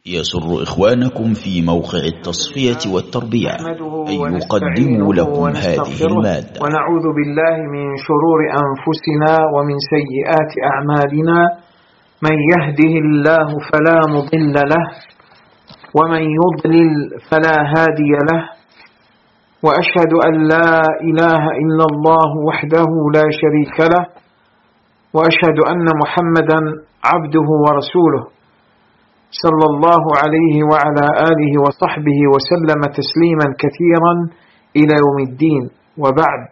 يسر إخوانكم في موقع التصفية والتربية أن يقدموا لكم هذه المادة. ونعوذ بالله من شرور أنفسنا ومن سيئات أعمالنا، من يهده الله فلا مضل له ومن يضلل فلا هادي له، وأشهد أن لا إله إلا الله وحده لا شريك له، وأشهد أن محمدا عبده ورسوله صلى الله عليه وعلى آله وصحبه وسلم تسليما كثيرا إلى يوم الدين. وبعد،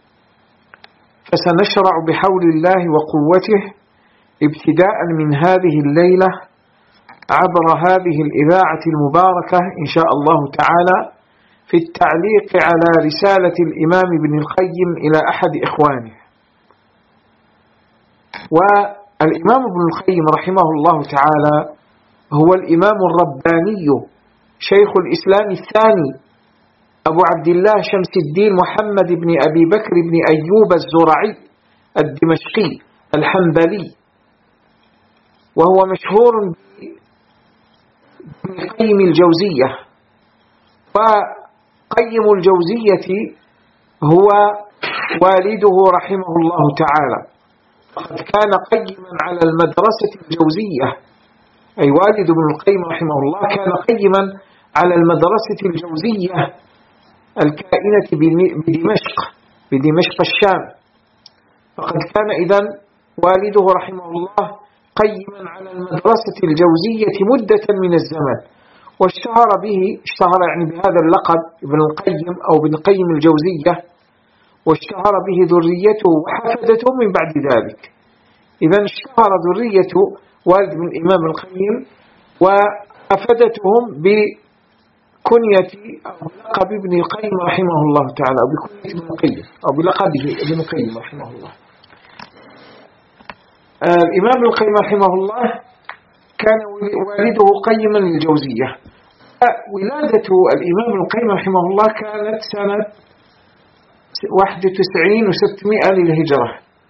فسنشرع بحول الله وقوته ابتداء من هذه الليلة عبر هذه الإذاعة المباركة إن شاء الله تعالى في التعليق على رسالة الإمام ابن القيم إلى أحد إخوانه. والإمام ابن القيم رحمه الله تعالى هو الإمام الرباني شيخ الإسلام الثاني أبو عبد الله شمس الدين محمد بن أبي بكر بن أيوب الزرعي الدمشقي الحنبلي، وهو مشهور بابن قيم الجوزية. وقيم الجوزية هو والده رحمه الله تعالى، فقد كان قيما على المدرسة الجوزية، أي والد ابن القيم رحمه الله كان قيما على المدرسة الجوزية الكائنة بدمشق الشام. فقد كان إذن والده رحمه الله قيما على المدرسة الجوزية مدة من الزمن، واشتهر يعني بهذا اللقب ابن القيم أو ابن قيم الجوزية، واشتهر به ذريته وحفدته من بعد ذلك. إذن اشتهر ذرية والد من الإمام القيم وأفدتهم بكنية أو بلقب ابن القيم رحمه الله تعالى، أو بكنية ابن القيم أو بلقبه ابن القيم رحمه الله. الإمام القيم رحمه الله كان والده قيما للجوزية. ولادة الإمام القيم رحمه الله كانت سنة 91 و600 للهجرة.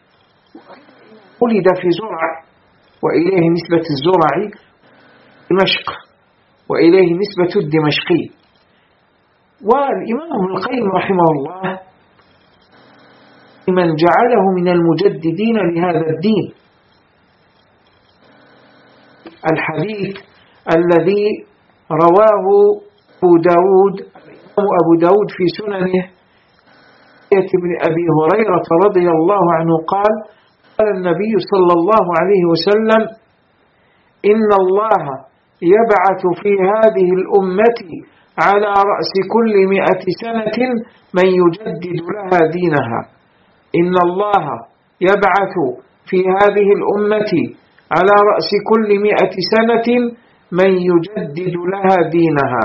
ولد في زرع، وإليه نسبة الزرعي دمشق، وإليه نسبة الدمشقي. والإمام ابن القيم رحمه الله من جعله من المجددين لهذا الدين. الحديث الذي رواه أبو داود في سننه ابن أبي هريرة رضي الله عنه قال النبي صلى الله عليه وسلم: إن الله يبعث في هذه الأمة على رأس كل 100 سنة من يجدد لها دينها. إن الله يبعث في هذه الأمة على رأس كل 100 سنة من يجدد لها دينها.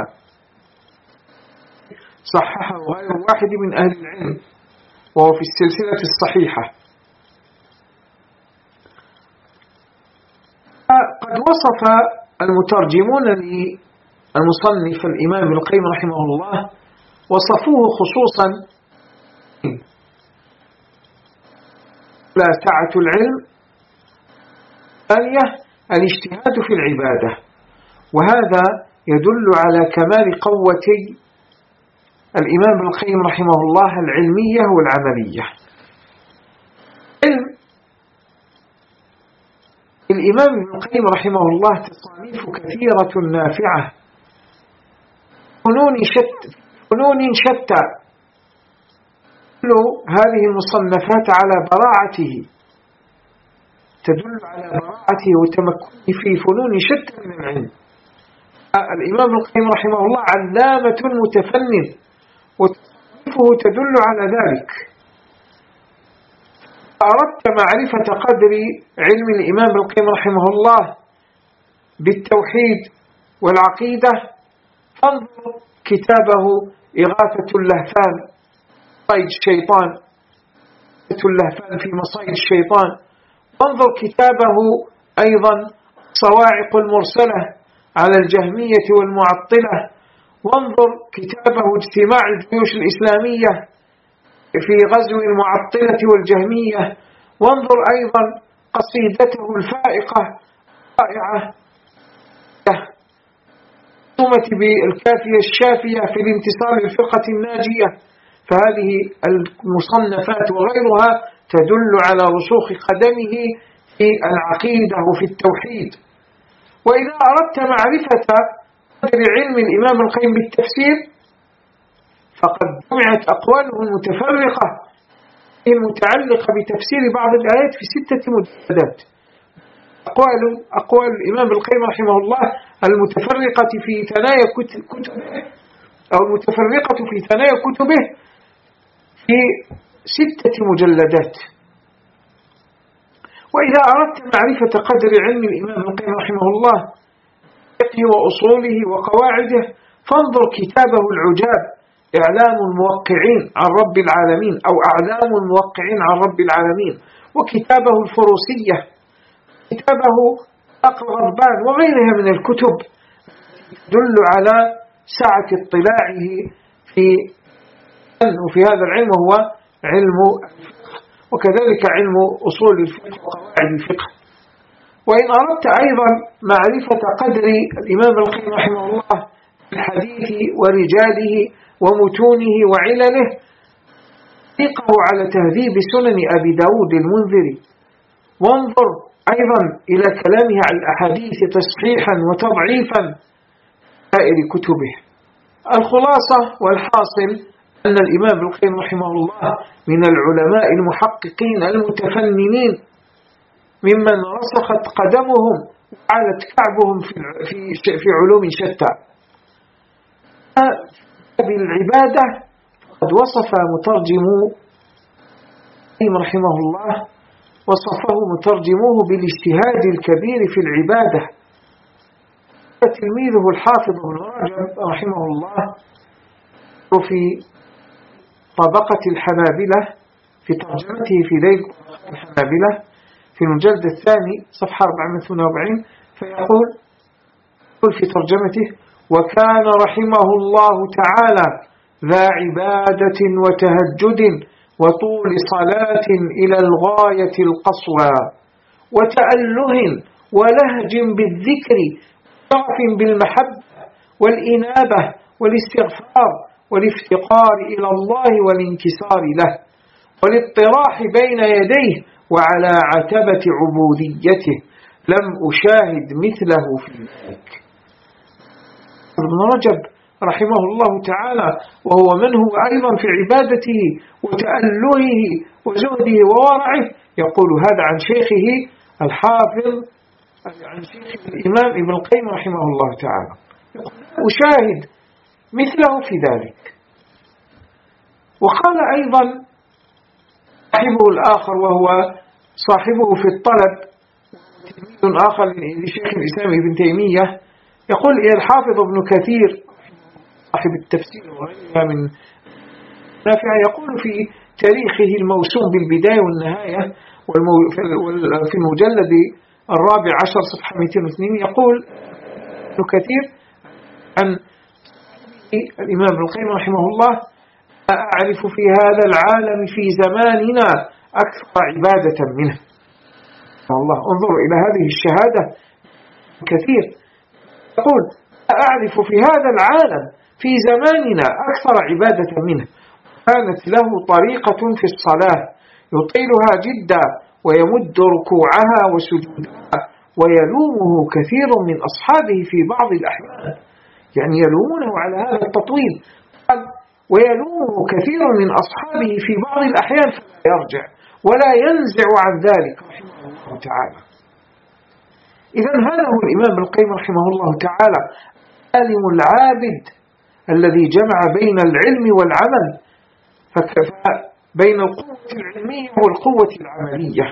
صححه غير واحد من أهل العلم، وهو في السلسلة الصحيحة. قد وصف المترجمون للمصنف الإمام ابن القيم رحمه الله وصفوه خصوصا لا سعة العلم، ثانية الاجتهاد في العبادة. وهذا يدل على كمال قوتي الإمام ابن القيم رحمه الله العلمية والعملية. الإمام ابن القيم رحمه الله تصانيف كثيرة نافعة، فنون شتى. كل هذه المصنفات على براعته، تدل على براعته وتمكنه في فنون شتى من العلم. الإمام ابن القيم رحمه الله علامة متفنن، وتصنيفه تدل على ذلك. أردت معرفة قدر علم الإمام ابن القيم رحمه الله بالتوحيد والعقيدة، فانظر كتابه إغاثة اللهفان في مصائد الشيطان، وانظر كتابه أيضا صواعق المرسلة على الجهمية والمعطلة، وانظر كتابه اجتماع الجيوش الإسلامية في غزو المعطلة والجهمية، وانظر أيضا قصيدته الفائقة رائعة المنظومة بالكافية الشافية في الانتصار للفرقة الناجية. فهذه المصنفات وغيرها تدل على رسوخ قدمه في العقيدة وفي التوحيد. وإذا أردت معرفة قدر علم الإمام القيم بالتفسير فقد جمعت أقواله المتفرقة المتعلقة بتفسير بعض الآيات في 6 مجلدات. أقوال الإمام القيم رحمه الله المتفرقة في ثنايا كتبه أو المتفرقة في ثنايا كتبه في 6 مجلدات. وإذا أردت معرفة قدر علم الإمام القيم رحمه الله فقه وأصوله وقواعده فانظر كتابه العجاب إعلام الموقعين عن رب العالمين أو أعلام الموقعين عن رب العالمين، وكتابه الفروسية، كتابه الغضبان، وغيرها من الكتب تدل على سعة اطلاعه في هذا العلم، وهو علم الفقه، وكذلك علم أصول الفقه وقواعد الفقه. وإن أردت أيضا معرفة قدر الإمام القيم رحمه الله الحديث ورجاله ومتونه وعلله طريقه على تهذيب سنن أبي داود المنذري، وانظر أيضا إلى كلامه عن الأحاديث تصحيحا وتضعيفا سائر كتبه. الخلاصة والحاصل أن الإمام القيم رحمه الله من العلماء المحققين المتفننين ممن رسخت قدمهم وعلت كعبهم في علوم شتى. بالعبادة قد وصف مترجمو رحمه الله وصفه مترجموه بالاجتهاد الكبير في العبادة. تلميذه الحافظ ابن رجب رحمه الله في طبقة الحنابلة في ترجمته في ذيل الحنابلة في المجلد 2 صفحة 448 فيقول في ترجمته: وكان رحمه الله تعالى ذا عبادة وتهجد وطول صلاة إلى الغاية القصوى وتأله ولهج بالذكر وشغف بالمحبة والإنابة والاستغفار والافتقار إلى الله والانكسار له والاطراح بين يديه وعلى عتبة عبوديته لم أشاهد مثله في ذلك. ابن رجب رحمه الله تعالى وهو من هو أيضا في عبادته وتألهه وزهده وورعه يقول هذا عن شيخه الحافظ عن شيخ الإمام ابن القيم رحمه الله تعالى، أشاهد مثله في ذلك. وقال أيضا صاحبه الآخر وهو صاحبه في الطلب تلميذ آخر لشيخ الإسلام ابن تيمية يقول الحافظ ابن كثير صاحب التفسير وغيرها من نافع يقول في تاريخه الموسوم بالبداية والنهاية في المجلد 14 صفحة 202 يقول ابن كثير عن الإمام ابن القيم رحمه الله: أعرف في هذا العالم في زماننا أكثر عبادة منه. الله، انظروا إلى هذه الشهادة كثير يقول: أعرف في هذا العالم في زماننا أكثر عبادة منه. كانت له طريقة في الصلاة يطيلها جدا ويمد ركوعها وسجودها ويلومه كثير من أصحابه في بعض الأحيان، يعني يلومونه على هذا التطويل، ويلومه كثير من أصحابه في بعض الأحيان فلا يرجع ولا ينزع عن ذلك رحمه الله تعالى. إذن هذا هو الإمام ابن القيم رحمه الله تعالى العالم العابد الذي جمع بين العلم والعمل، بين القوة العلمية والقوة العملية.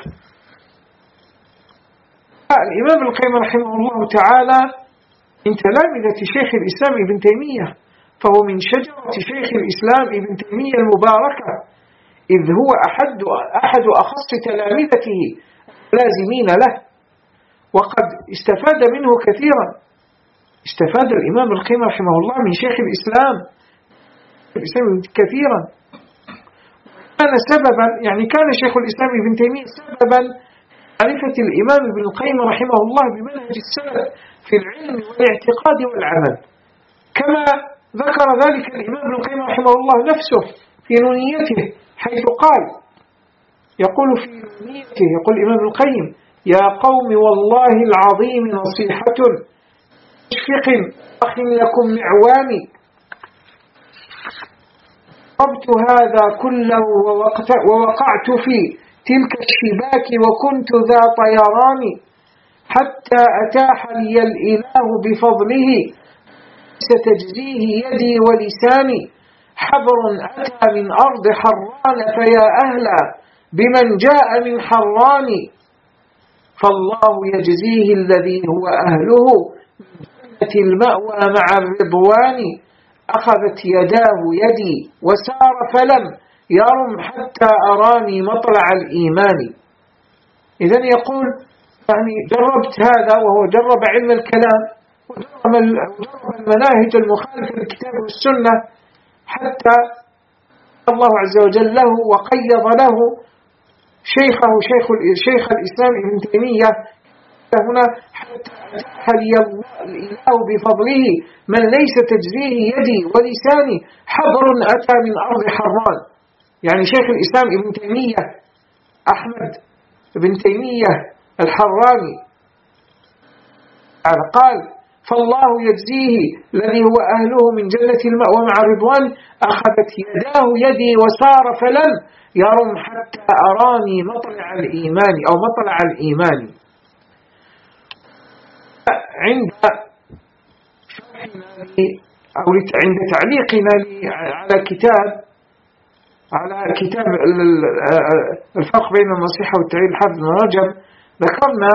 الإمام ابن القيم رحمه الله تعالى من تلامذة شيخ الإسلام ابن تيمية، فهو من شجرة شيخ الإسلام ابن تيمية المباركة، إذ هو أحد أخص تلامذته لازمين له، وقد استفاد منه كثيرا. استفاد الإمام ابن القيم رحمه الله من شيخ الإسلام كثيرا، كان سببا، يعني كان شيخ الإسلام ابن تيمية سببا معرفة الإمام ابن القيم رحمه الله بمنهج السلف في العلم والاعتقاد والعمل. كما ذكر ذلك الإمام ابن القيم رحمه الله نفسه في نونيته، حيث قال، يقول في نونيته، يقول الإمام ابن القيم: يا قوم والله العظيم نصيحة مشفق أخ لكم معواني، قبت هذا كله ووقعت في تلك الشباك وكنت ذا طيران، حتى أتاح لي الإله بفضله ستجزيه يدي ولساني، حبر أتى من أرض حران فيا أهلا بمن جاء من حران، فالله يجزيه الذي هو أهله جنة المأوى مع الرضوان، أخذت يداه يدي وسار فلم يرم حتى أراني مطلع الإيمان. إذن يقول يعني جربت هذا، وهو جرب علم الكلام وجرب المناهج المخالفة للكتاب والسنة، حتى الله عز وجل له وقيض له شيخه شيخ الإسلام ابن تيمية هنا: حتى أتاح لي الإله بفضله من ليس تجزيه يدي ولساني، حبر أتى من أرض حران. يعني شيخ الإسلام ابن تيمية أحمد ابن تيمية الحراني قال: فالله يجزيه الذي هو أهله من جنة المأوى مع الرضوان، أخذت يداه يدي وسار فلم يرم حتى أراني مطلع الإيمان أو مطلع الإيمان. عند تعليقنا على كتاب الفرق بين النصيحة والتعليل الحافظ ابن رجب، ذكرنا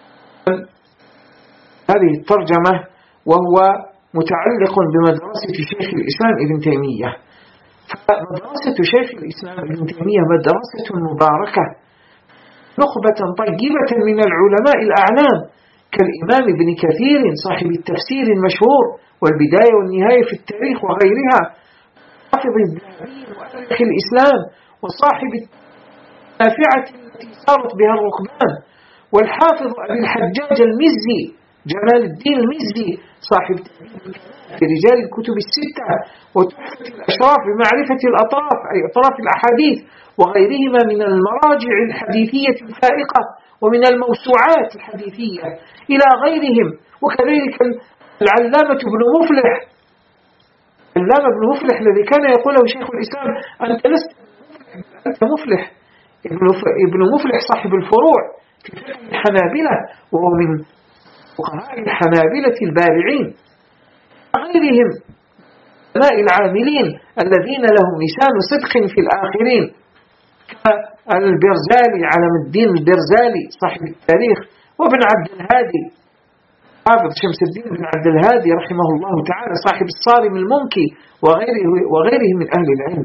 هذه الترجمة وهو متعلق بمدرسة شيخ الإسلام ابن تيمية. فمدرسة شيخ الإسلام ابن تيمية مدرسة مباركة، نخبة طيبة من العلماء الأعلام كالإمام ابن كثير صاحب التفسير المشهور والبداية والنهاية في التاريخ وغيرها، حافظ الذهبي وأرخ الإسلام، وصاحب النافعة التي سارت بها الركبان، والحافظ أبي الحجاج المزي جمال الدين المزي صاحب في رجال الكتب الستة وتحفة الأشراف بمعرفة الأطراف أي أطراف الأحاديث وغيرهما من المراجع الحديثية الفائقة ومن الموسوعات الحديثية إلى غيرهم. وكذلك العلامة ابن مفلح، العلامة ابن مفلح الذي كان يقول له شيخ الإسلام: أنت لست أنت مفلح. ابن مفلح صاحب الفروع في الحنابلة، وهو من فقهاء الحنابلة البارعين، غيرهم من العاملين الذين لهم لسان صدق في الآخرين، كالبرزالي علم الدين البرزالي صاحب التاريخ، وابن عبد الهادي حافظ شمس الدين بن عبد الهادي رحمه الله تعالى صاحب الصارم المنكي وغيره من أهل العلم.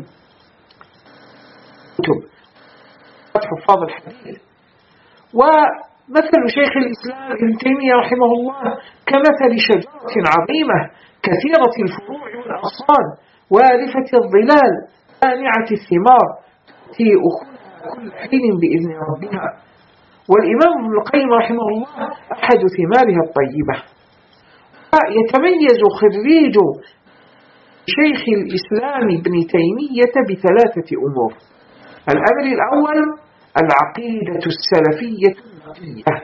حفاظ الحديث. ومثل شيخ الإسلام ابن تيمية رحمه الله كمثل شجرة عظيمة كثيرة الفروع والأغصان وارفة الظلال مانعة الثمار تؤتي أخرى كل حين بإذن ربها. والإمام ابن القيم رحمه الله أحد ثمارها الطيبة. يتميز خريج شيخ الإسلام ابن تيمية بثلاثة أمور: الأمر الأول العقيدة السلفية النقية.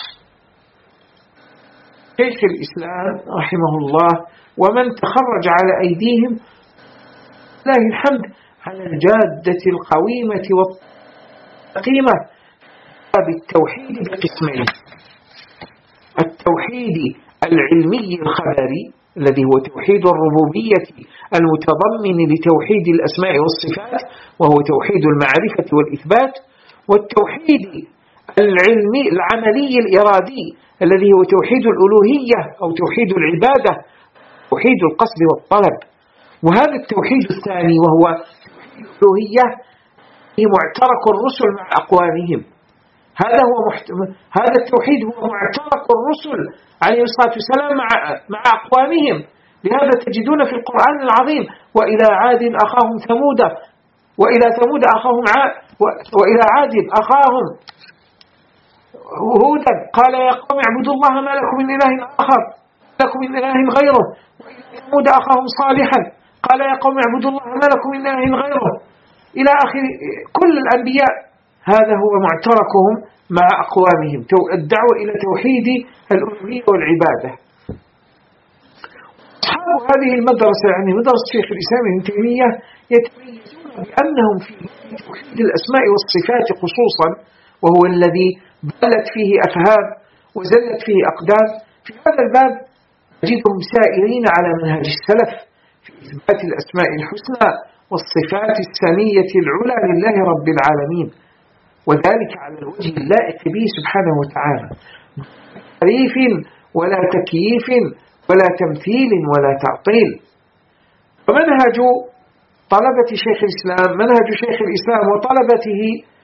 شيخ الإسلام رحمه الله ومن تخرج على أيديهم لله الحمد على الجادة القويمة والقيمة بالتوحيد بقسمين: التوحيد العلمي الخبري الذي هو توحيد الربوبية المتضمن لتوحيد الأسماء والصفات وهو توحيد المعرفة والإثبات، والتوحيد العلمي العملي الإرادي الذي هو توحيد الألوهية أو توحيد العبادة، توحيد القصد والطلب. وهذا التوحيد الثاني وهو الألوهية معترك الرسل مع أقوامهم. هذا التوحيد هو معترك الرسل عليه الصلاة والسلام مع أقوامهم. لهذا تجدون في القرآن العظيم: وإلى عاد أخاهم ثمود وإلى ثمود أخاهم وإلى عاد أخاهم هودا قال يا قوم اعبدوا الله ما لكم من إله آخر لكم من إله غيره، وإلى ثمود أخاهم صالحا قال يا قوم اعبدوا الله ما لكم من إله غيره إلى آخر كل الأنبياء هذا هو معتركهم مع أقوامهم الدعوة إلى توحيد الألوهية والعبادة. أصحاب هذه المدرسة يعني مدرسة شيخ الإسلام ابن تيمية يتميزون بأنهم في توحيد الأسماء والصفات خصوصا، وهو الذي بلت فيه أفهام وزلت فيه أقدام. في هذا الباب نجدهم سائرين على منهج السلف في إثبات الأسماء الحسنى والصفات السنية العلى لله رب العالمين، وذلك على الوجه اللائق به سبحانه وتعالى، تعريف ولا تكييف ولا تمثيل ولا تعطيل. ومنهج طلبة شيخ الإسلام منهج شيخ الإسلام وطلبته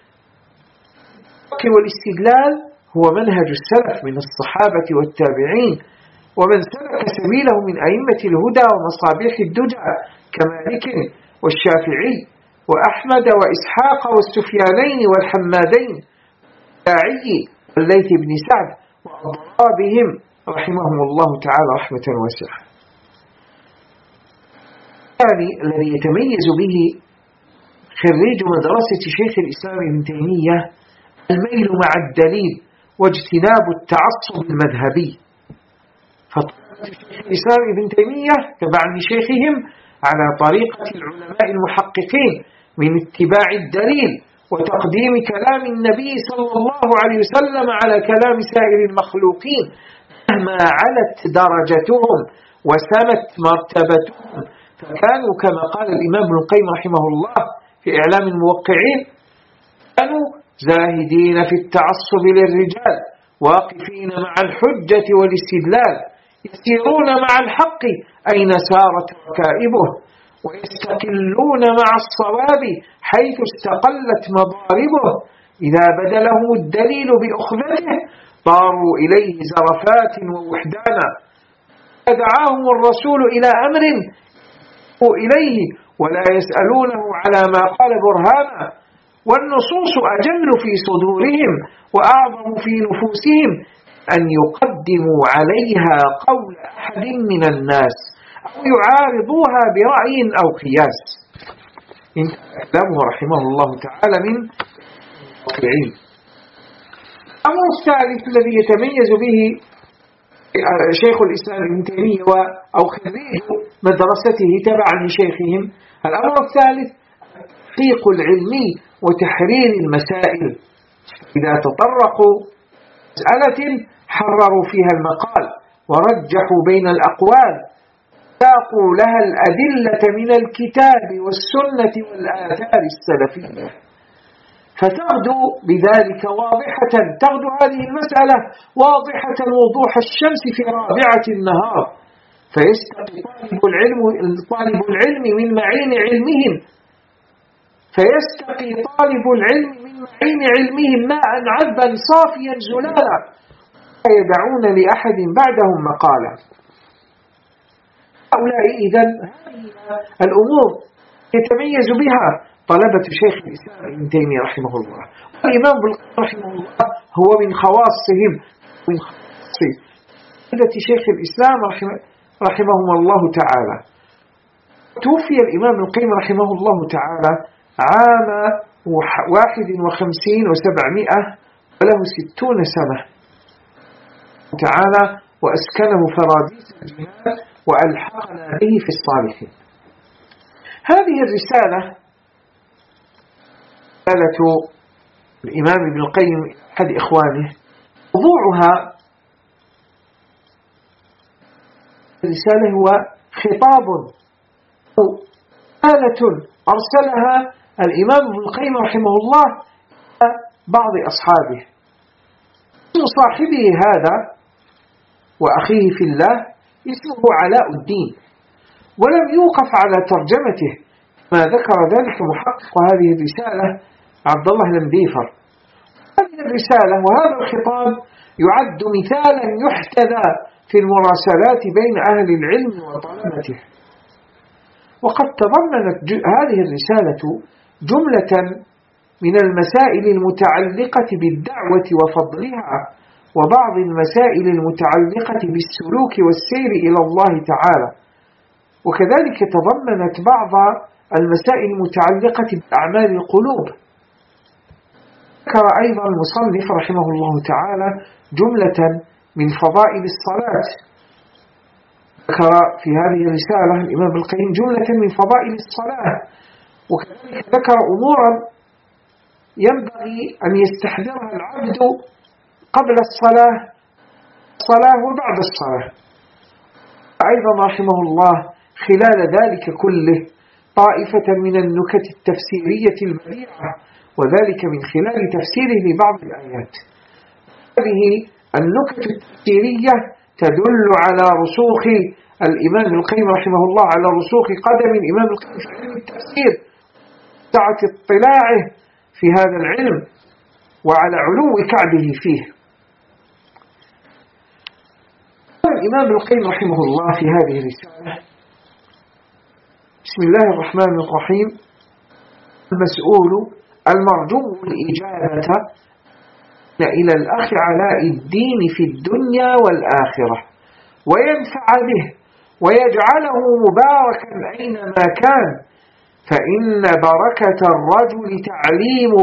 والاستدلال هو منهج السلف من الصحابة والتابعين ومن سلك سبيله من أئمة الهدى ومصابيح الدجى كمالك والشافعي وأحمد وإسحاق والسفيانين والحمادين والداعي والليث بن سعد وأضرابهم رحمهم الله تعالى رحمة واسعة. الثاني الذي يتميز به خريج مدرسة شيخ الإسلام ابن تيمية الميل مع الدليل واجتناب التعصب المذهبي. فطلبة شيخ الإسلام ابن تيمية تبعا لشيخهم على طريقة العلماء المحققين من اتباع الدليل وتقديم كلام النبي صلى الله عليه وسلم على كلام سائر المخلوقين مهما علت درجتهم وسمت مرتبتهم. فكانوا كما قال الإمام ابن القيم رحمه الله في إعلام الموقعين كانوا زاهدين في التعصب للرجال واقفين مع الحجة والاستدلال يسيرون مع الحق أين سارت ركائبه ويستقلون مع الصواب حيث استقلت مضاربه. إذا بدا لهم الدليل بأخذته طاروا إليه زرفات ووحدانا. دعاهم الرسول إلى أمر إليه ولا يسألونه على ما قال برهانا، والنصوص أجل في صدورهم وأعظم في نفوسهم أن يقدموا عليها قول أحد من الناس أو يعارضوها برأي أو قياس. كلامه رحمه الله تعالى من العلم. الأمر الثالث الذي يتميز به شيخ الإسلام ابن تيمية أو خريج مدرسته تبعا لشيخهم، الأمر الثالث التحقيق العلمي وتحرير المسائل. إذا تطرقوا مسألة حرروا فيها المقال ورجحوا بين الأقوال ساقوا لها الأدلة من الكتاب والسنة والآثار السلفية، فتغدو بذلك واضحة، تغدو هذه المسألة واضحة وضوح الشمس في رابعة النهار، فيستقي طالب العلم من معين علمهم ماء عذبا صافيا زلالا لا يدعون لأحد بعدهم مقالا. هؤلاء إذن الأمور يتميز بها طلبة شيخ الإسلام ابن تيمية رحمه الله. والإمام رحمه الله هو من خواصهم من طلبة شيخ الإسلام رحمهم الله تعالى. توفي الإمام القيم رحمه الله تعالى عام 51 و700 وله 60 سنة تعالى، وأسكنه فراديس الجهاد وألحقنا به في الصالحين. هذه الرسالة رسالة الإمام ابن القيم أحد إخوانه، موضوعها الرسالة هو خطاب أو رسالة أرسلها الإمام ابن القيم رحمه الله بعض أصحابه. صاحبه هذا وأخيه في الله اسمه علاء الدين، ولم يوقف على ترجمته ما ذكر ذلك محقق هذه الرسالة عبد الله المديفر. هذه الرسالة وهذا الخطاب يعد مثالا يحتذى في المراسلات بين أهل العلم وطلبته. وقد تضمنت هذه الرسالة جملة من المسائل المتعلقة بالدعوة وفضلها، وبعض المسائل المتعلقة بالسلوك والسير إلى الله تعالى، وكذلك تضمنت بعض المسائل المتعلقة بأعمال القلوب. ذكر أيضا المصنف رحمه الله تعالى جملة من فضائل الصلاة. ذكر في هذه الرسالة الإمام القيم جملة من فضائل الصلاة، وكذلك ذكر أمورا ينبغي أن يستحضرها العبد قبل الصلاة وبعد الصلاة. أيضا رحمه الله خلال ذلك كله طائفة من النكت التفسيرية البديعة، وذلك من خلال تفسيره لبعض الآيات. هذه النكت التفسيرية تدل على رسوخ الإمام القيم رحمه الله، على رسوخ قدم الإمام القيم في علم التفسير، سعة اطلاعه في هذا العلم، وعلى علو كعبه فيه. قال الإمام القيم رحمه الله في هذه الرسالة: بسم الله الرحمن الرحيم. المسؤول المرجو الإجابة إلى الأخ علاء الدين في الدنيا والآخرة، وينفع به ويجعله مباركا أينما كان، فإن بركة الرجل تعليمه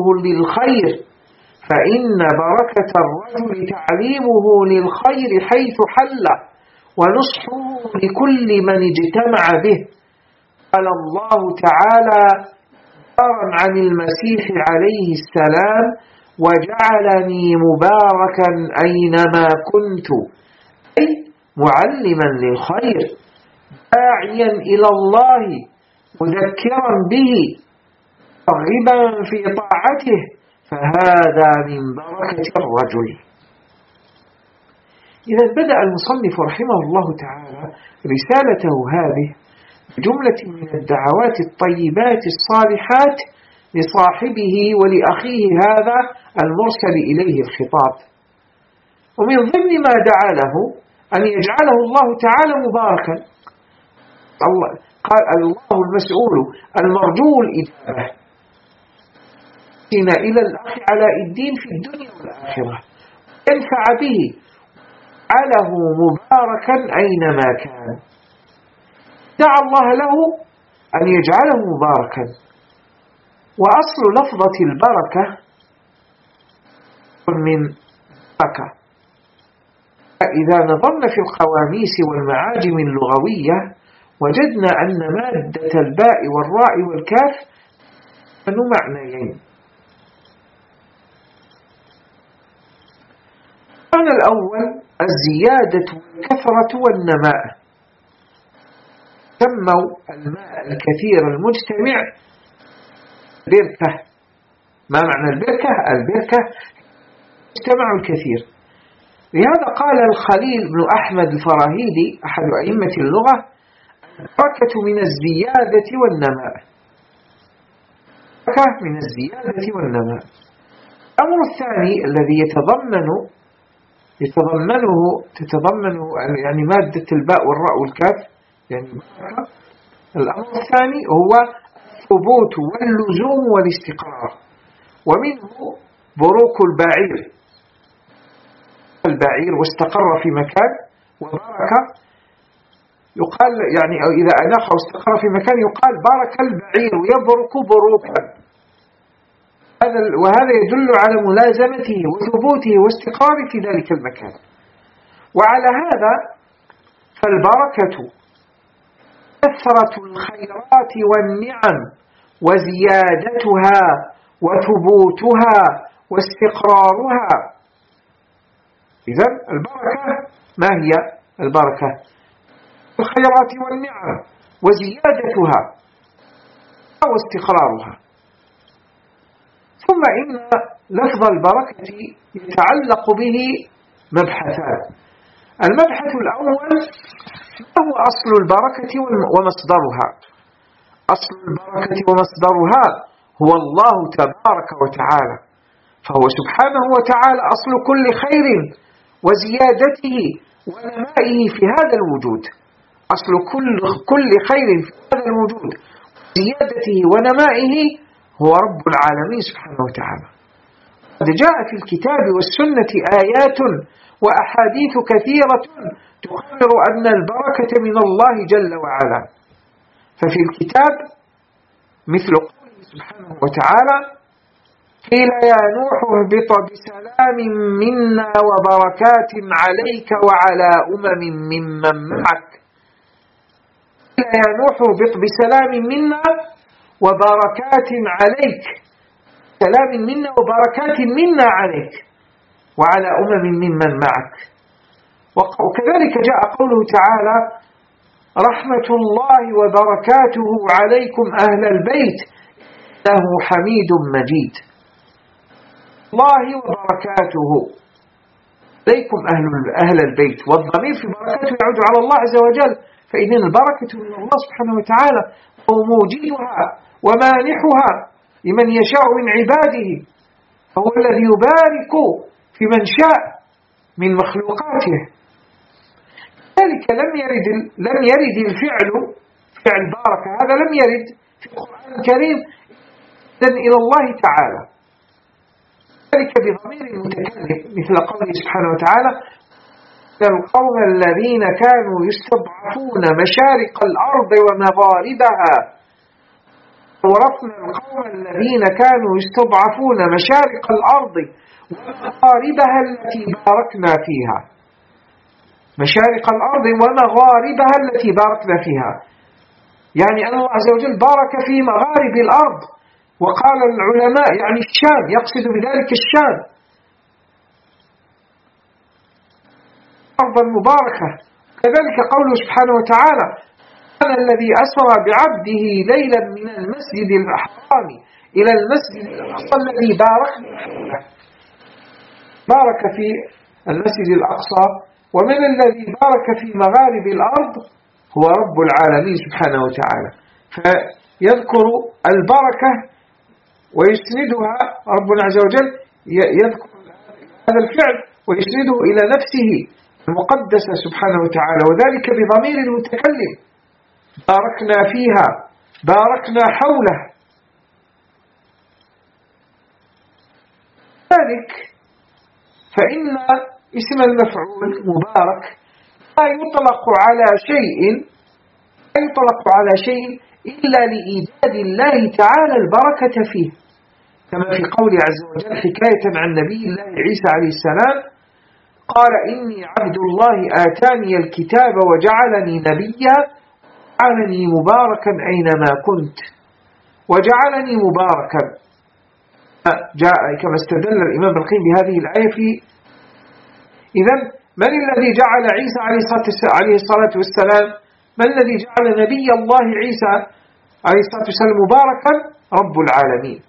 للخير حيث حل، ونصحه لكل من اجتمع به. قال الله تعالى عن المسيح عليه السلام: وجعلني مباركا أينما كنت، أي معلما للخير، داعيا إلى الله، مذكرا به، راغبا في طاعته، فهذا من بركة الرجل. إذا بدأ المصنف رحمه الله تعالى رسالته هذه بجملة من الدعوات الطيبات الصالحات لصاحبه ولأخيه هذا المرسل إليه الخطاب. ومن ضمن ما دعا له أن يجعله الله تعالى مباركا. قال الله المسؤول المرجو الإجابة إلى الأخ علاء الدين في الدنيا والآخرة، ينفع به، جعله مباركا أينما كان. دعا الله له أن يجعله مباركا. وأصل لفظة البركة من بركة. إذا نظرنا في القواميس والمعاجم اللغوية وجدنا أن مادة الباء والراء والكاف له معنيين. المعنى الأول الزيادة والكثرة والنماء. سموا الماء الكثير المجتمع بركة. ما معنى البركة؟ البركة مجتمع الكثير. لهذا قال الخليل بن أحمد الفراهيدي أحد أئمة اللغة: البركة من الزيادة والنماء. البركة من الزيادة والنماء. الأمر الثاني الذي تتضمنه يعني مادة الباء والراء والكاف، يعني الأمر الثاني هو الثبوت واللزوم والاستقرار. ومنه بروك البعير واستقر في مكان، وبركة يقال يعني أو إذا أناخ أو استقر في مكان يقال بارك البعير يبرك بروكا. وهذا يدل على ملازمته وثبوته واستقراره في ذلك المكان. وعلى هذا فالبركة كثرة الخيرات والنعم وزيادتها وثبوتها واستقرارها. إذن البركة ما هي البركة؟ الخيرات والنعم وزيادتها واستقرارها. ثم إن لفظ البركة يتعلق به مبحثان. المبحث الأول هو أصل البركة ومصدرها. أصل البركة ومصدرها هو الله تبارك وتعالى، فهو سبحانه وتعالى أصل كل خير وزيادته ونمائه في هذا الوجود. أصل كل خير في هذا الوجود وزيادته ونمائه هو رب العالمين سبحانه وتعالى. قد جاء في الكتاب والسنة آيات وأحاديث كثيرة تخبر أن البركة من الله جل وعلا. ففي الكتاب مثل قوله سبحانه وتعالى: قيل يا نوح اهبط بسلام منا وبركات عليك وعلى ممن معك. قيل يا نوح اهبط بسلام منا وبركات عليك، سلام منا وبركات منا عليك وعلى ممن معك. وكذلك جاء قوله تعالى: رحمة الله وبركاته عليكم أهل البيت إنه حميد مجيد. الله وبركاته عليكم أهل البيت، والضمير في بركاته يعود على الله عز وجل، فإذن البركة من الله سبحانه وتعالى، وموجدها ومانحها لمن يشاء من عباده، هو الذي يبارك في من شاء من مخلوقاته. ذلك لم يرد الفعل فعل بارك، هذا لم يرد في القرآن الكريم إلى الله تعالى، ذلك بضمير المتكلم، مثل قوله سبحانه وتعالى: القوم الذين كانوا يستضعفون مشارق الأرض ومغاربها. ورثنا القوم الذين كانوا يستضعفون مشارق الأرض ومغاربها التي باركنا فيها. مشارق الأرض ومغاربها التي باركنا فيها، يعني أن الله عز وجل بارك في مغارب الأرض، وقال العلماء يعني الشام، يقصد بذلك الشام، أرضا مباركة. كذلك قوله سبحانه وتعالى: أنا الذي أسرى بعبده ليلا من المسجد الحرام إلى المسجد الأقصى الذي باركنا حوله. بارك في المسجد الأقصى، ومن الذي بارك في مغارب الأرض هو رب العالمين سبحانه وتعالى. فيذكر البركة ويسندها ربنا عز وجل، يذكر هذا الفعل ويسنده إلى نفسه المقدسة سبحانه وتعالى، وذلك بضمير المتكلم: باركنا فيها، باركنا حوله. ذلك فإن اسم المفعول مبارك لا يطلق على شيء إلا لإيجاد الله تعالى البركة فيه، كما في قوله عز وجل حكاية عن نبي الله عيسى عليه السلام: قال إني عبد الله آتاني الكتاب وجعلني نبيا وجعلني مباركا أينما كنت. وجعلني مباركا جاء كما استدل الإمام القيم بهذه الآية في إذن من الذي جعل عيسى عليه الصلاة والسلام، من الذي جعل نبي الله عيسى عليه الصلاة والسلام مباركا؟ رب العالمين.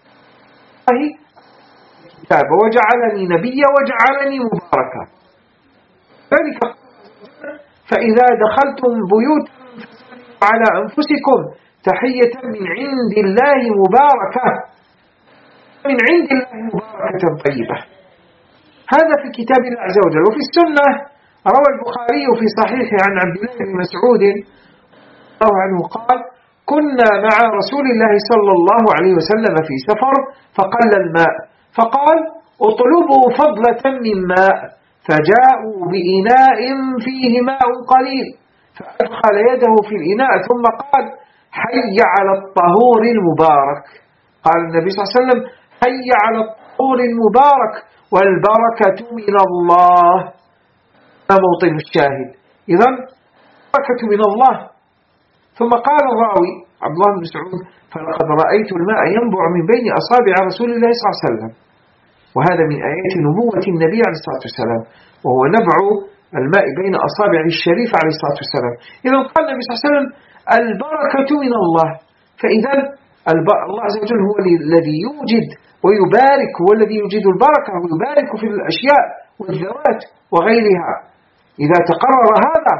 كتاب وجعلني نبيا وجعلني مباركا. ذلك فإذا دخلتم بيوتا على أنفسكم تحية من عند الله مباركة، من عند الله مباركة طيبة. هذا في كتاب الله عز وجل. وفي السنة روى البخاري في صحيحه عن عبد الله بن مسعود رضي الله عنه قال: كنا مع رسول الله صلى الله عليه وسلم في سفر فقل الماء، فقال: اطلبوا فضلة من ماء، فجاءوا بإناء فيه ماء قليل، فأدخل يده في الإناء ثم قال: حي على الطهور المبارك. قال النبي صلى الله عليه وسلم: حي على الطهور المبارك والبركة من الله. موطن الشاهد. إذن البركة من الله. ثم قال الراوي عبد الله بن مسعود: فلقد رأيت الماء ينبع من بين أصابع رسول الله صلى الله عليه وسلم. وهذا من آيات نبوة النبي عليه الصلاة والسلام، وهو نبع الماء بين أصابع الشريف عليه الصلاة والسلام. إذن قال النبي صلى الله عليه وسلم: البركة من الله. فإذا الله عز وجل هو الذي يوجد ويبارك، هو الذي يوجد البركة ويبارك في الأشياء والذوات وغيرها. إذا تقرر هذا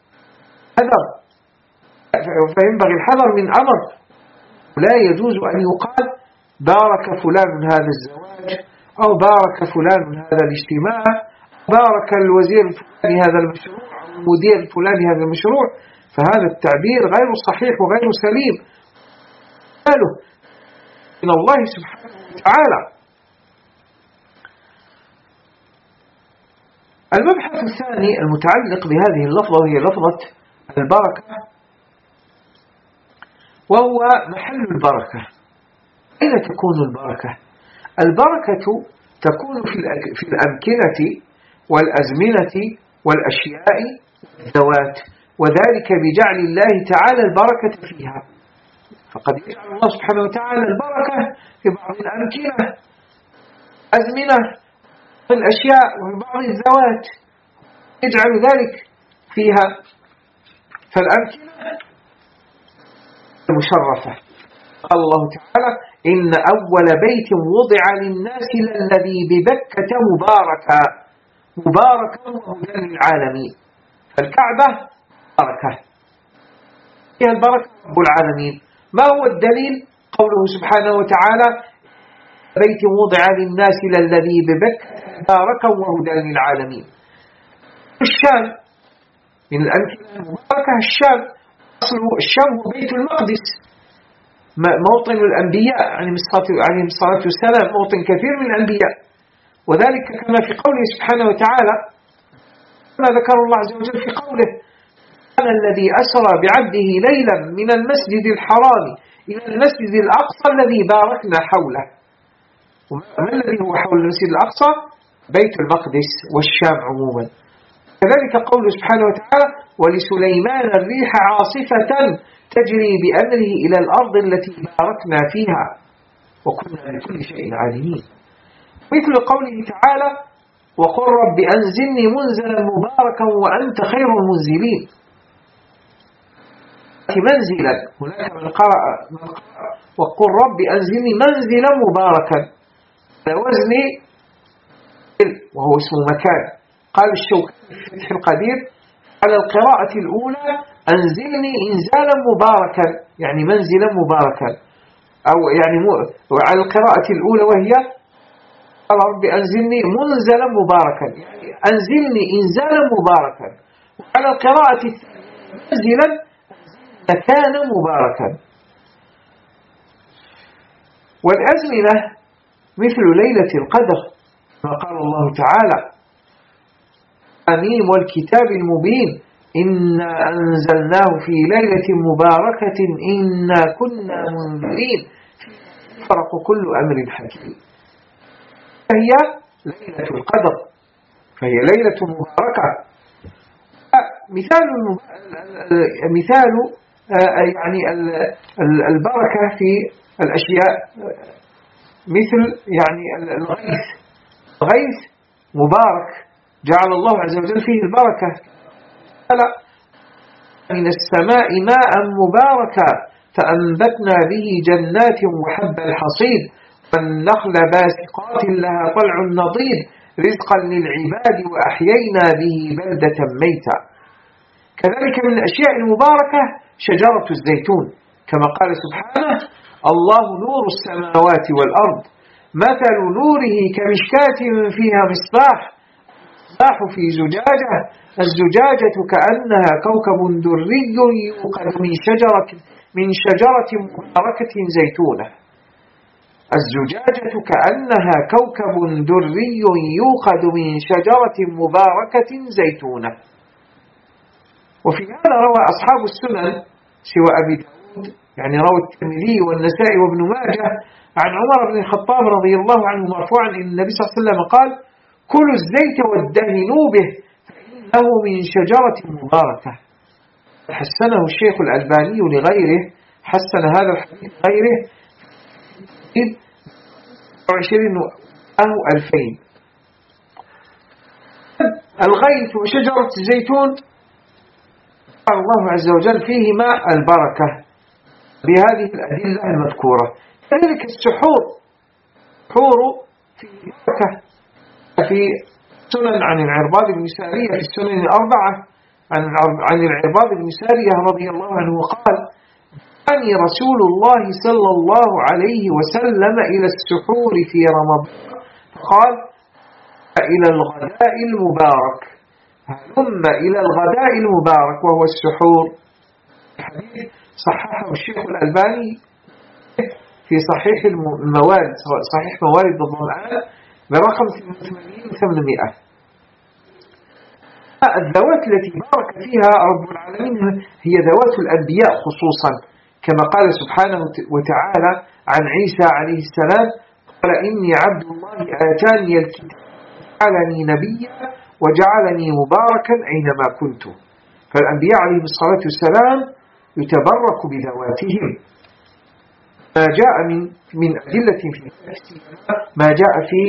فينبغي الحذر من أمر. لا يجوز أن يقال بارك فلان هذا الزواج، أو بارك فلان هذا الاجتماع، بارك الوزير الفلاني هذا المشروع، أو المدير الفلاني هذا المشروع. فهذا التعبير غير صحيح وغير سليم من الله سبحانه وتعالى. المبحث الثاني المتعلق بهذه اللفظة وهي لفظة البركة، وهو محل البركة. أين تكون البركة؟ البركة تكون في الأمكنة والأزمنة والأشياء والذوات، وذلك بجعل الله تعالى البركة فيها. فقد يجعل الله سبحانه وتعالى البركة في بعض الأمكنة، أزمنة، الأشياء وفي بعض الذوات يجعل ذلك فيها. فالأمكنة المشرفة قال الله تعالى: إن أول بيت وضع للناس للذي ببكة مباركا وهدى للعالمين. فالكعبة بركة، فيها البركة رب العالمين. ما هو الدليل؟ قوله سبحانه وتعالى: بيت وضع للناس للذي ببكة مباركا وهدى للعالمين. الشام من الأمكنة المباركة، الشام أصله الشام هو بيت المقدس، موطن الأنبياء عليهم الصلاة والسلام، موطن كثير من الأنبياء. وذلك كما في قوله سبحانه وتعالى، ما ذكر الله عز وجل في قوله: أنا الذي أسرى بعبده ليلا من المسجد الحرام إلى المسجد الأقصى الذي باركنا حوله. وما الذي هو حول المسجد الأقصى؟ بيت المقدس والشام عموما. كذلك قوله سبحانه وتعالى: ولسليمان الريح عاصفة تجري بأمره إلى الأرض التي باركنا فيها وكنا بكل شيء عالمين. مثل قوله تعالى: وقل رب أنزلني منزلا مباركا وأنت خير المنزلين. منزلا هناك من قرأ وقل رب أنزلني منزلا مباركا، وزن وهو اسم مكان. قال الشوكاني في فتح القدير على القراءة الأولى: أنزلني إنزالا مباركا، يعني منزلا مباركا، أو يعني وعلى القراءة الأولى وهي قال رب أنزلني منزلا مباركا، يعني أنزلني إنزالا مباركا. وعلى القراءة منزلا مكانا مباركا. والأزمنة مثل ليلة القدر، كما قال الله تعالى: آمين والكتاب المبين إنا أنزلناه في ليلة مباركة إنا كنا منذرين فرق كل أمر حكيم. فهي ليلة القدر، فهي ليلة مباركة. مثال يعني البركة في الأشياء مثل يعني الغيث مبارك، جعل الله عز وجل فيه البركة. من السماء ماء مباركا فأنبتنا به جنات وحب الحصيد والنخل باسقات لها طلع نضيد رزقا للعباد وأحيينا به بلدة ميتا. كذلك من الأشياء المباركة شجرة الزيتون، كما قال سبحانه: الله نور السماوات والأرض مثل نوره كمشكاة فيها مصباح في زجاجة الزجاجة كأنها كوكب دري يوقد من شجرة مباركة زيتونة. الزجاجة كأنها كوكب دري يوقد من شجرة مباركة زيتونة. وفي هذا روى أصحاب السنن سوى أبي داود، يعني روى الترمذي والنسائي وابن ماجه عن عمر بن الخطاب رضي الله عنه مرفوعا إن النبي صلى الله عليه وسلم قال: كلوا الزيت وادهنوا به فإنه من شجرة مباركة. حسنه الشيخ الألباني لغيره، حسن هذا الحديث غيره 20 أو 2000. الغيث وشجرة الزيتون قال الله عز وجل فيهما البركة بهذه الأدلة المذكورة. كذلك السحور في بركة. في سنن عن العرباض بن سارية في السنن الأربعة عن العرباض بن سارية رضي الله عنه قال: دعاني رسول الله صلى الله عليه وسلم إلى السحور في رمضان قال: إلى الغداء المبارك، هلم إلى الغداء المبارك وهو السحور. الحديث صححه الشيخ الألباني في صحيح الموارد، صحيح موارد الظمآن برقم 8800. الذوات التي بارك فيها رب العالمين هي ذوات الأنبياء خصوصا، كما قال سبحانه وتعالى عن عيسى عليه السلام: قال إني عبد الله آتاني الكتاب وجعلني نبيا وجعلني مباركا أينما كنت. فالأنبياء عليهم الصلاة والسلام يتبرك بذواتهم. ما جاء من أدلة في ما جاء في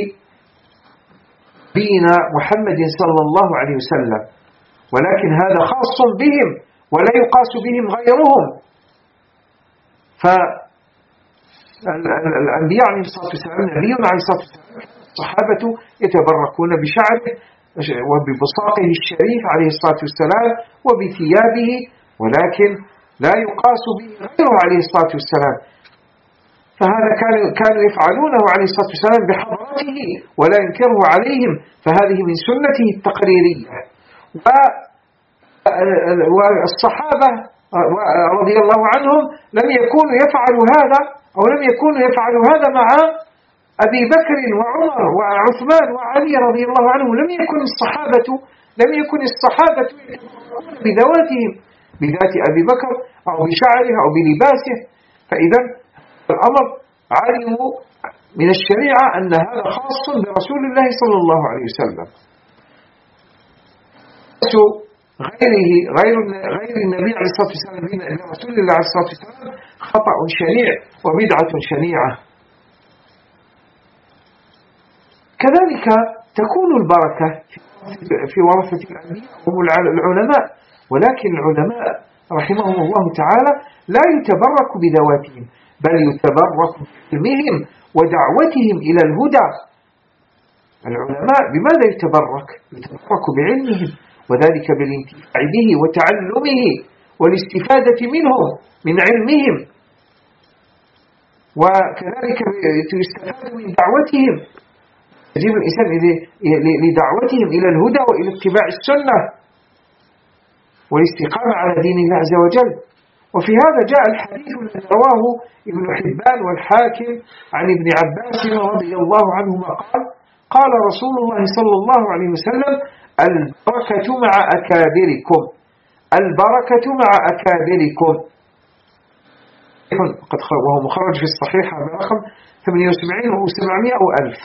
دين محمد صلى الله عليه وسلم، ولكن هذا خاص بهم ولا يقاس بهم غيرهم. فالأنبياء عليه الصلاة والسلام، نبي عليه الصلاة والسلام، الصحابة يتبركون بشعره وببصاقه الشريف عليه الصلاة والسلام وبثيابه، ولكن لا يقاس به غيره عليه الصلاة والسلام. فهذا كانوا يفعلونه عليه الصلاة والسلام بحضرته ولا ينكره عليهم، فهذه من سنته التقريرية. والصحابة رضي الله عنهم لم يكونوا يفعلوا هذا، أو لم يكونوا يفعلوا هذا مع أبي بكر وعمر وعثمان وعلي رضي الله عنهم. لم يكن الصحابة بذواتهم، بذات أبي بكر أو بشعره أو بلباسه. فإذا الأمر علموا من الشريعة أن هذا خاص برسول الله صلى الله عليه وسلم. غير النبي عليه الصلاة والسلام رسول الله عليه الصلاة والسلام خطأ شنيع وبدعة شنيعة. كذلك تكون البركة في ورثة الأنبياء هم العلماء، ولكن العلماء رحمهم الله تعالى لا يتبرك بذواتهم، بل يتبرك بعلمهم ودعوتهم إلى الهدى. العلماء بماذا يتبرك بعلمهم، وذلك بالانتفاع به وتعلمه والاستفادة منه من علمهم، وكذلك يستفاد من دعوتهم. يجب الإنسان لدعوتهم إلى الهدى وإلى اتباع السنة والاستقامة على دين الله عز وجل. وفي هذا جاء الحديث الذي رواه ابن حبان والحاكم عن ابن عباس رضي الله عنهما قال رسول الله صلى الله عليه وسلم: البركة مع أكابركم، البركة مع أكابركم. وهو مخرج في الصحيحة برقم 78 و 700 و 1000.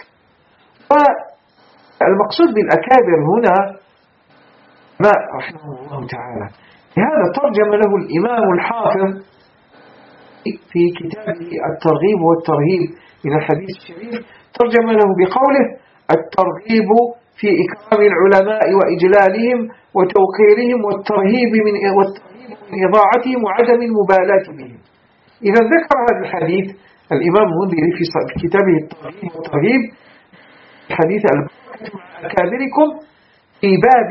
والمقصود بالأكابر هنا ما رحمه الله تعالى، لهذا ترجم له الإمام الحافظ في كتابه الترغيب والترهيب من الحديث الشريف، ترجم له بقوله: الترغيب في إكرام العلماء وإجلالهم وتوقيرهم والترهيب من إضاعتهم وعدم المبالاة بهم. إذا ذكر هذا الحديث الإمام المنذري في كتابه الترغيب والترهيب حديث البركة مع أكابركم في باب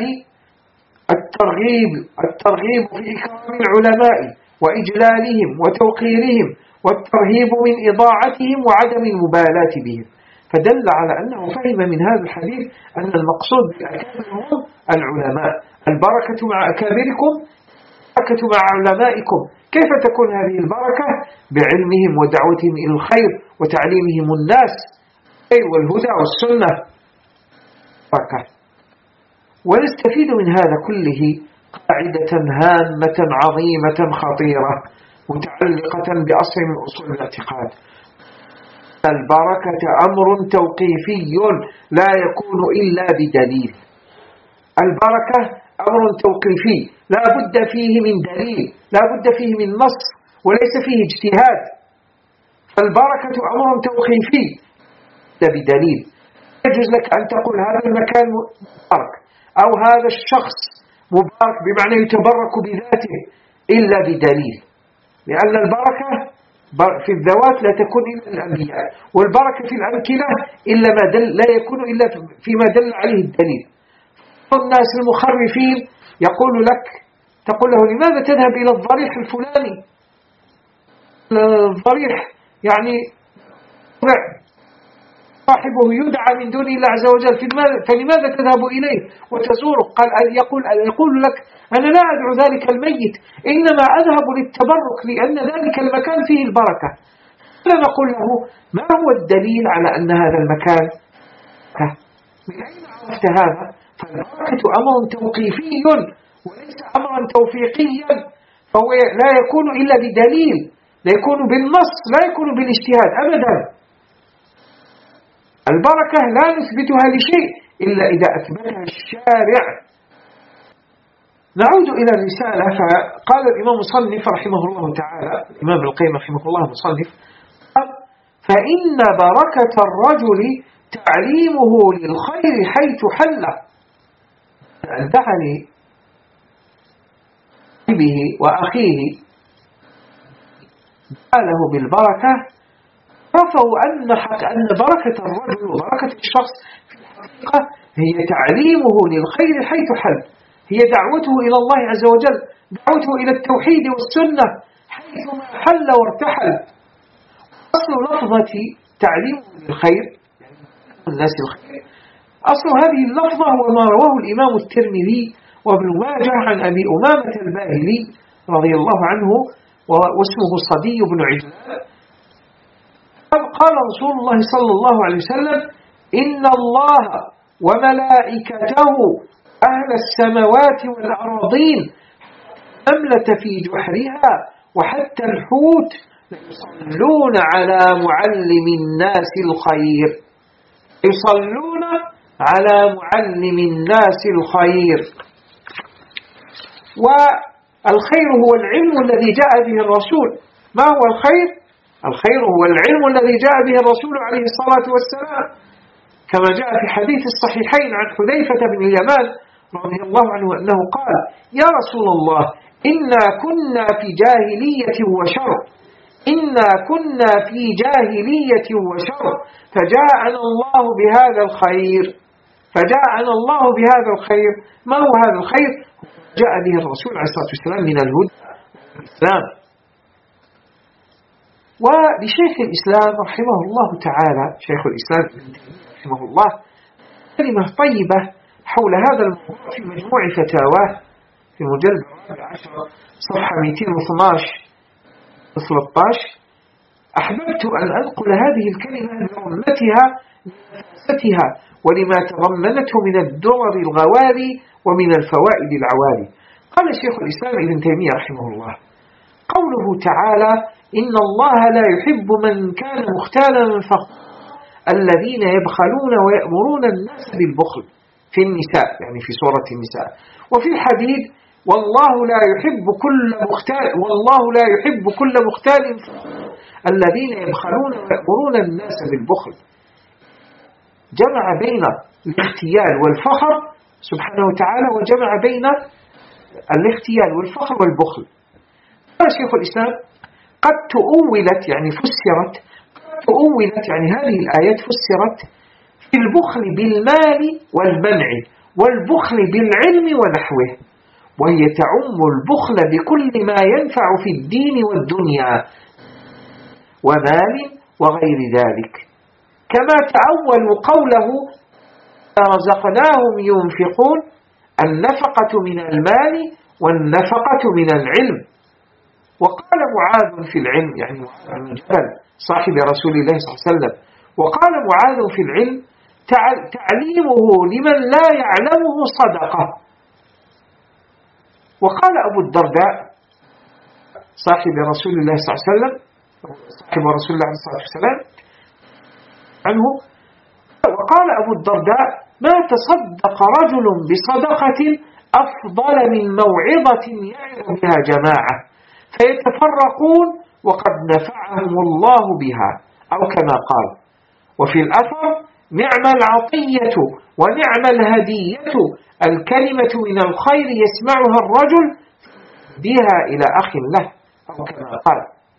الترغيب في إكرام العلماء وإجلالهم وتوقيرهم والترهيب من إضاعتهم وعدم المبالاة بهم. فدل على أنه فهم من هذا الحديث أن المقصود بالأكابر هم العلماء. البركة مع أكابركم، البركة مع علمائكم. كيف تكون هذه البركة؟ بعلمهم ودعوتهم إلى الخير وتعليمهم الناس والهدى والسنة. بركة. ونستفيد من هذا كله قاعدة هامة عظيمة خطيرة متعلقة بأصل من أصول الاعتقاد: البركة أمر توقيفي لا يكون إلا بدليل. البركة أمر توقيفي لا بد فيه من دليل، لا بد فيه من نص وليس فيه اجتهاد. فالبركة أمر توقيفي لا بدليل. يجوز لك أن تقول هذا المكان مبارك أو هذا الشخص مبارك بمعنى يتبرك بذاته إلا بدليل، لأن البركة في الذوات لا تكون إلا الأنبياء، والبركة في الأمكنة إلا ما دل لا يكون إلا فيما دل عليه الدليل. الناس المخرفين تقول له: لماذا تذهب إلى الضريح الفلاني؟ الضريح يعني صاحبه يدعى من دون الله عز وجل، فلماذا تذهب إليه وتزوره؟ يقول لك: أنا لا أدعو ذلك الميت، إنما أذهب للتبرك لأن ذلك المكان فيه البركة. فنقول له: ما هو الدليل على أن هذا المكان؟ من أين عرفت هذا؟ فالبركة أمر توقيفي وليس أمرا توفيقيا، فهو لا يكون إلا بدليل. لا يكون بالنص، لا يكون بالاجتهاد أبدا. البركة لا نثبتها لشيء إلا إذا أثبتها الشارع. نعود إلى الرسالة. فقال الإمام مصنف رحمه الله تعالى، الإمام ابن القيم رحمه الله مصنف، فإن بركة الرجل تعليمه للخير حيث حل. أن دعني به وأخيه قاله بالبركة، عرفوا أن بركة الرجل وبركة الشخص في الحقيقة هي تعليمه للخير حيث حل، هي دعوته إلى الله عز وجل، دعوته إلى التوحيد والسنة حيثما حل وارتحل. أصل لفظة تعليمه للخير يعني الناس الخير، أصل هذه اللفظة هو ما رواه الإمام الترمذي وابن ماجه عن أبي أمامة الباهلي رضي الله عنه واسمه الصدي بن عجلان. قال رسول الله صلى الله عليه وسلم: إن الله وملائكته أهل السماوات والأرضين النملة في جحرها وحتى الحوت يصلون على معلم الناس الخير، يصلون على معلم الناس الخير. والخير هو العلم الذي جاء به الرسول. ما هو الخير؟ الخير هو العلم الذي جاء به الرسول عليه الصلاة والسلام، كما جاء في حديث الصحيحين عن حذيفة بن اليمان رضي الله عنه أنه قال: يا رسول الله، إنا كنا في جاهلية وشر، إنا كنا في جاهلية وشر، فجاءنا الله بهذا الخير، فجاءنا الله بهذا الخير. ما هو هذا الخير؟ جاء به الرسول عليه الصلاة والسلام من الهدى والإسلام. ولشيخ الإسلام رحمه الله تعالى، شيخ الإسلام رحمه الله، كلمة طيبة حول هذا الموضوع في مجموع فتاواه في المجلد 10 صفحة 212-13. أحببت أن أنقل هذه الكلمة لرمتها لنفاستها ولما تضمنته من الدرر الغوالي ومن الفوائد العوالي. قال شيخ الإسلام ابن تيمية رحمه الله: قوله تعالى: إن الله لا يحب من كان مختالا فخورا الذين يبخلون ويأمرون الناس بالبخل، في النساء يعني في سورة النساء. وفي الحديث: والله لا يحب كل مختال الذين يبخلون ويأمرون الناس بالبخل. جمع بين الاختيال والفخر سبحانه وتعالى، وجمع بين الاختيال والفخر والبخل. قال شيخ الإسلام: قد تؤولت يعني فسرت، تؤولت يعني هذه الآيات فسرت في البخل بالمال والمنع، والبخل بالعلم ونحوه، وهي تعم البخل بكل ما ينفع في الدين والدنيا ومال وغير ذلك، كما تأولوا قوله: رزقناهم ينفقون، النفقة من المال والنفقة من العلم. وقال معاذ في العلم يعني معاذ بن جبل صاحب رسول الله صلى الله عليه وسلم، وقال معاذ في العلم: تعليمه لمن لا يعلمه صدقة. وقال أبو الدرداء صاحب رسول الله صلى الله عليه وسلم، صاحب رسول الله عليه الصلاة والسلام عنه، وقال أبو الدرداء: ما تصدق رجل بصدقة أفضل من موعظة يعظ بها جماعة فيتفرقون وقد نفعهم الله بها، أو كما قال. وفي الأثر: نعم العطية ونعم الهدية الكلمة من الخير يسمعها الرجل بها إلى أخ له، أو كما قال.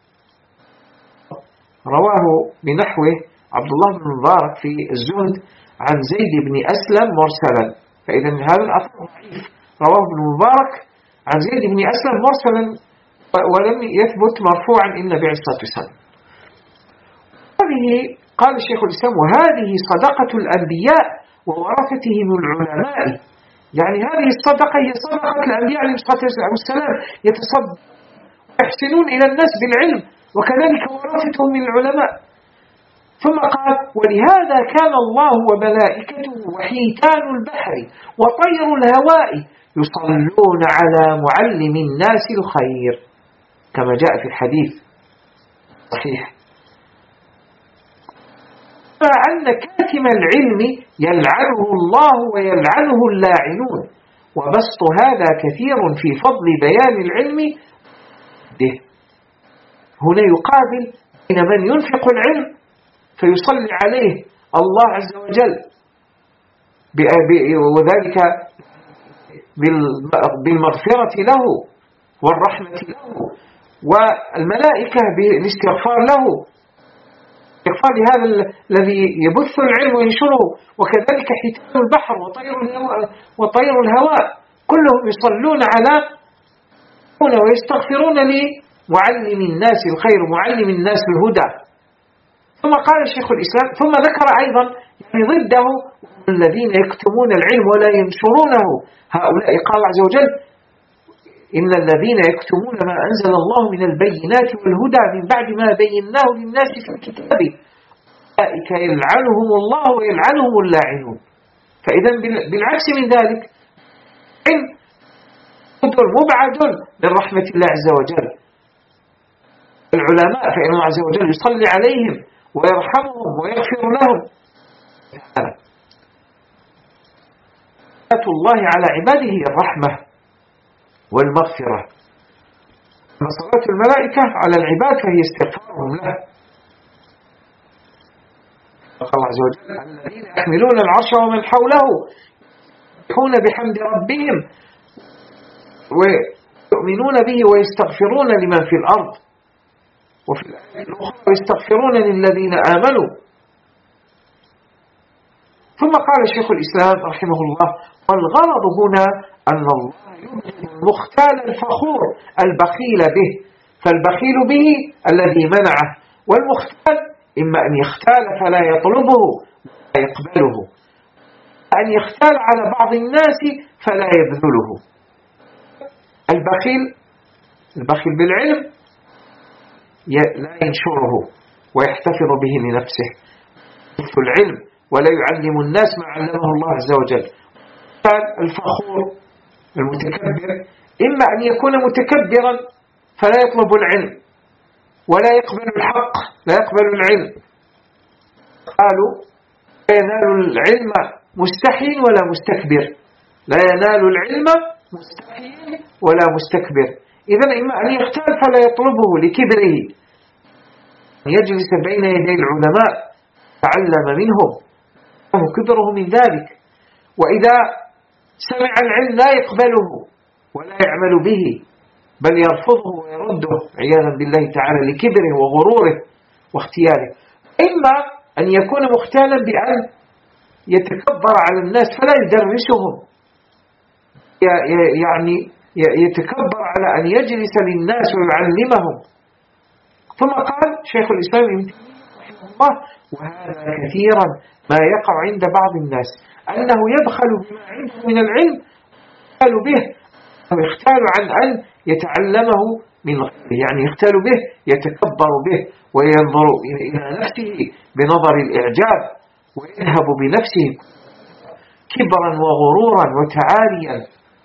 رواه بنحوه عبد الله بن مبارك في الزهد عن زيد بن أسلم مرسلا، فإذا هذا الأثر ضعيف. رواه ابن مبارك عن زيد بن أسلم مرسلا ولم يثبت مرفوعا إن النبي عليه الصلاة والسلام. هذه قال الشيخ الإسلام: وهذه صدقة الأنبياء وورثتهم العلماء. يعني هذه الصدقة هي صدقة الأنبياء عليه الصلاة والسلام، يتصدق ويحسنون إلى الناس بالعلم، وكذلك ورثتهم من العلماء. ثم قال: ولهذا كان الله وملائكته وحيتان البحر وطير الهواء يصلون على معلم الناس الخير، كما جاء في الحديث. صحيح. فأن كاتم العلم يلعنه الله ويلعنه اللاعنون، وبسط هذا كثير في فضل بيان العلم به. هنا يقابل بين من ينفق العلم فيصلي عليه الله عز وجل وذلك بالمغفرة له والرحمة له، والملائكة بالاستغفار له، استغفار لهذا الذي يبث العلم وينشره، وكذلك حيتان البحر وطير الهواء كلهم يصلون على ويستغفرون لمعلم الناس الخير، معلم الناس الهدى. ثم قال الشيخ الإسلام، ثم ذكر أيضا يعني ضده الذين يكتمون العلم ولا ينشرونه، هؤلاء قال عز وجل إن الذين يكتمون ما أنزل الله من البينات والهدى من بعد ما بيناه للناس في الكتاب أولئك يلعنهم الله ويلعنهم اللاعنون. فإذا بالعكس من ذلك علم مبعد من رحمة الله عز وجل. العلماء فإن الله عز وجل يصلي عليهم ويرحمهم ويغفر لهم. صلاة الله على عباده الرحمة والمغفرة، وصلاة الملائكة على العباد فهي استغفارهم له. قال الله عز وجل الذين يحملون العرش ومن حوله يسبحون بحمد ربهم ويؤمنون به ويستغفرون لمن في الأرض، وفي الآية الأخرى ويستغفرون للذين آمنوا. ثم قال الشيخ الإسلام رحمه الله والغرض هنا أن الله يبغض المختال الفخور البخيل به، فالبخيل به الذي منعه، والمختال إما أن يختال فلا يطلبه ولا يقبله، أن يختال على بعض الناس فلا يبذله. البخيل بالعلم لا ينشره ويحتفظ به لنفسه، يحفظ العلم ولا يعلم الناس ما علمه الله عز وجل. الفخور المتكبر إما أن يكون متكبرا فلا يطلب العلم ولا يقبل الحق، لا يقبل العلم. قالوا لا ينال العلم مستحي ولا مستكبر، لا ينال العلم مستحي ولا مستكبر. إذن إما أن يختال فلا يطلبه لكبره، يجلس بين يدي العلماء تعلم منهم كبره من ذلك، وإذا سمع العلم لا يقبله ولا يعمل به بل يرفضه ويرده عياذا بالله تعالى لكبره وغروره واختياره. إما أن يكون مختالا بأن يتكبر على الناس فلا يدرسهم، يعني يتكبر على أن يجلس للناس ويعلمهم. ثم قال شيخ الإسلام رحمه الله وهذا كثيرا ما يقع عند بعض الناس أنه يبخل بما عنده من العلم يختال به، أو يختال عن أن يتعلمه من غيره، يعني يختال به يتكبر به وينظر إلى نفسه بنظر الإعجاب ويذهب بنفسه كبرا وغرورا وتعاليا.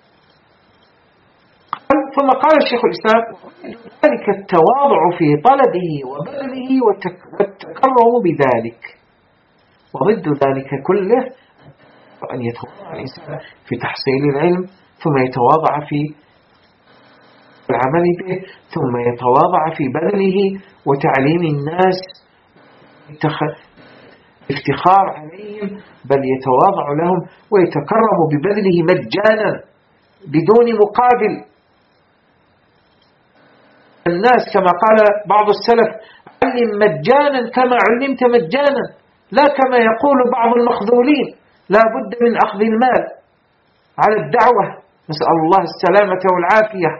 ثم قال الشيخ الإسلام ذلك التواضع في طلبه وبذله والتكرم بذلك، وضد ذلك كله أن يتواضع الإنسان في تحصيل العلم ثم يتواضع في العمل به ثم يتواضع في بذله وتعليم الناس افتخار عليهم، بل يتواضع لهم ويتكرم ببذله مجانا بدون مقابل. الناس كما قال بعض السلف علم مجانا كما علمت مجانا، لا كما يقول بعض المخذولين لا بد من أخذ المال على الدعوة، نسأل الله السلامة والعافية.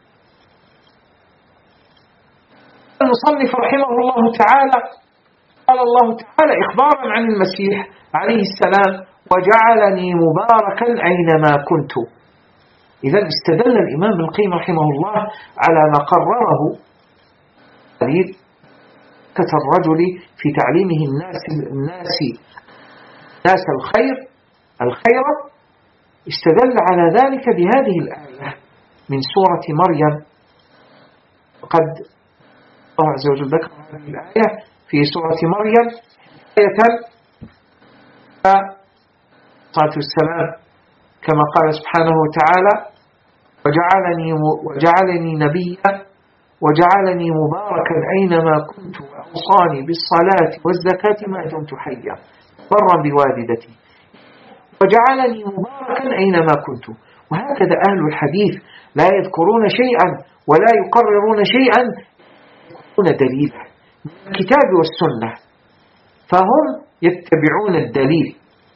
المصنف رحمه الله تعالى قال الله تعالى إخبارا عن المسيح عليه السلام وجعلني مباركا أينما كنت. إذن استدل الإمام ابن القيم رحمه الله على ما قرره دليل الرجل في تعليمه الناس الخير استدل على ذلك بهذه الآية من سورة مريم قد الله عز وجل ذكر هذه الآية في سورة مريم آية الصلاة والسلام كما قال سبحانه وتعالى وجعلني نبيا وجعلني مباركا أينما كنت وأوصاني بالصلاة والزكاة ما دمت حيا برا بوالدتي وجعلني مباركا أينما كنت. وهكذا أهل الحديث لا يذكرون شيئا ولا يقررون شيئا يذكرون دليلا من الكتاب والسنة، فهم يتبعون الدليل،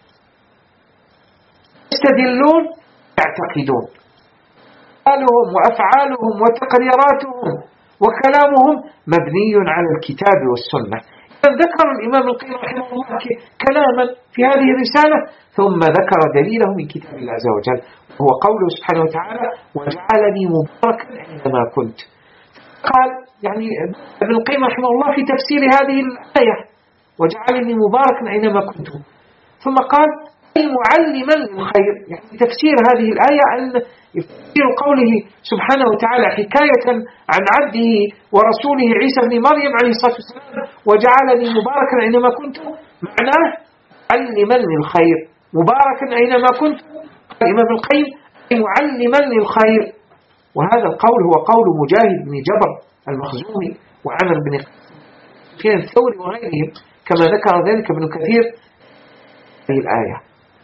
يستدلون، يعتقدون. أقوالهم وأفعالهم وتقريراتهم وكلامهم مبني على الكتاب والسنة. ذكر الإمام القيم رحمه الله كلاما في هذه الرسالة ثم ذكر دليله من كتاب الله عز وجل، وهو قوله سبحانه وتعالى وجعلني مباركا أينما كنت. قال يعني ابن القيم رحمه الله في تفسير هذه الآية وجعلني مباركا أينما كنت، ثم قال أي معلما للخير. يعني تفسير هذه الآية أن تفسير قوله سبحانه وتعالى حكاية عن عبده ورسوله عيسى بن مريم عليه الصلاة والسلام وجعلني مباركا أينما كنت، معناه معلما للخير مباركا أينما كنت. قال الإمام القيم معلما للخير. وهذا القول هو قول مجاهد بن جبر المخزومي وعمر بن سفيان الثوري وغيرهم كما ذكر ذلك ابن كثير في الآية.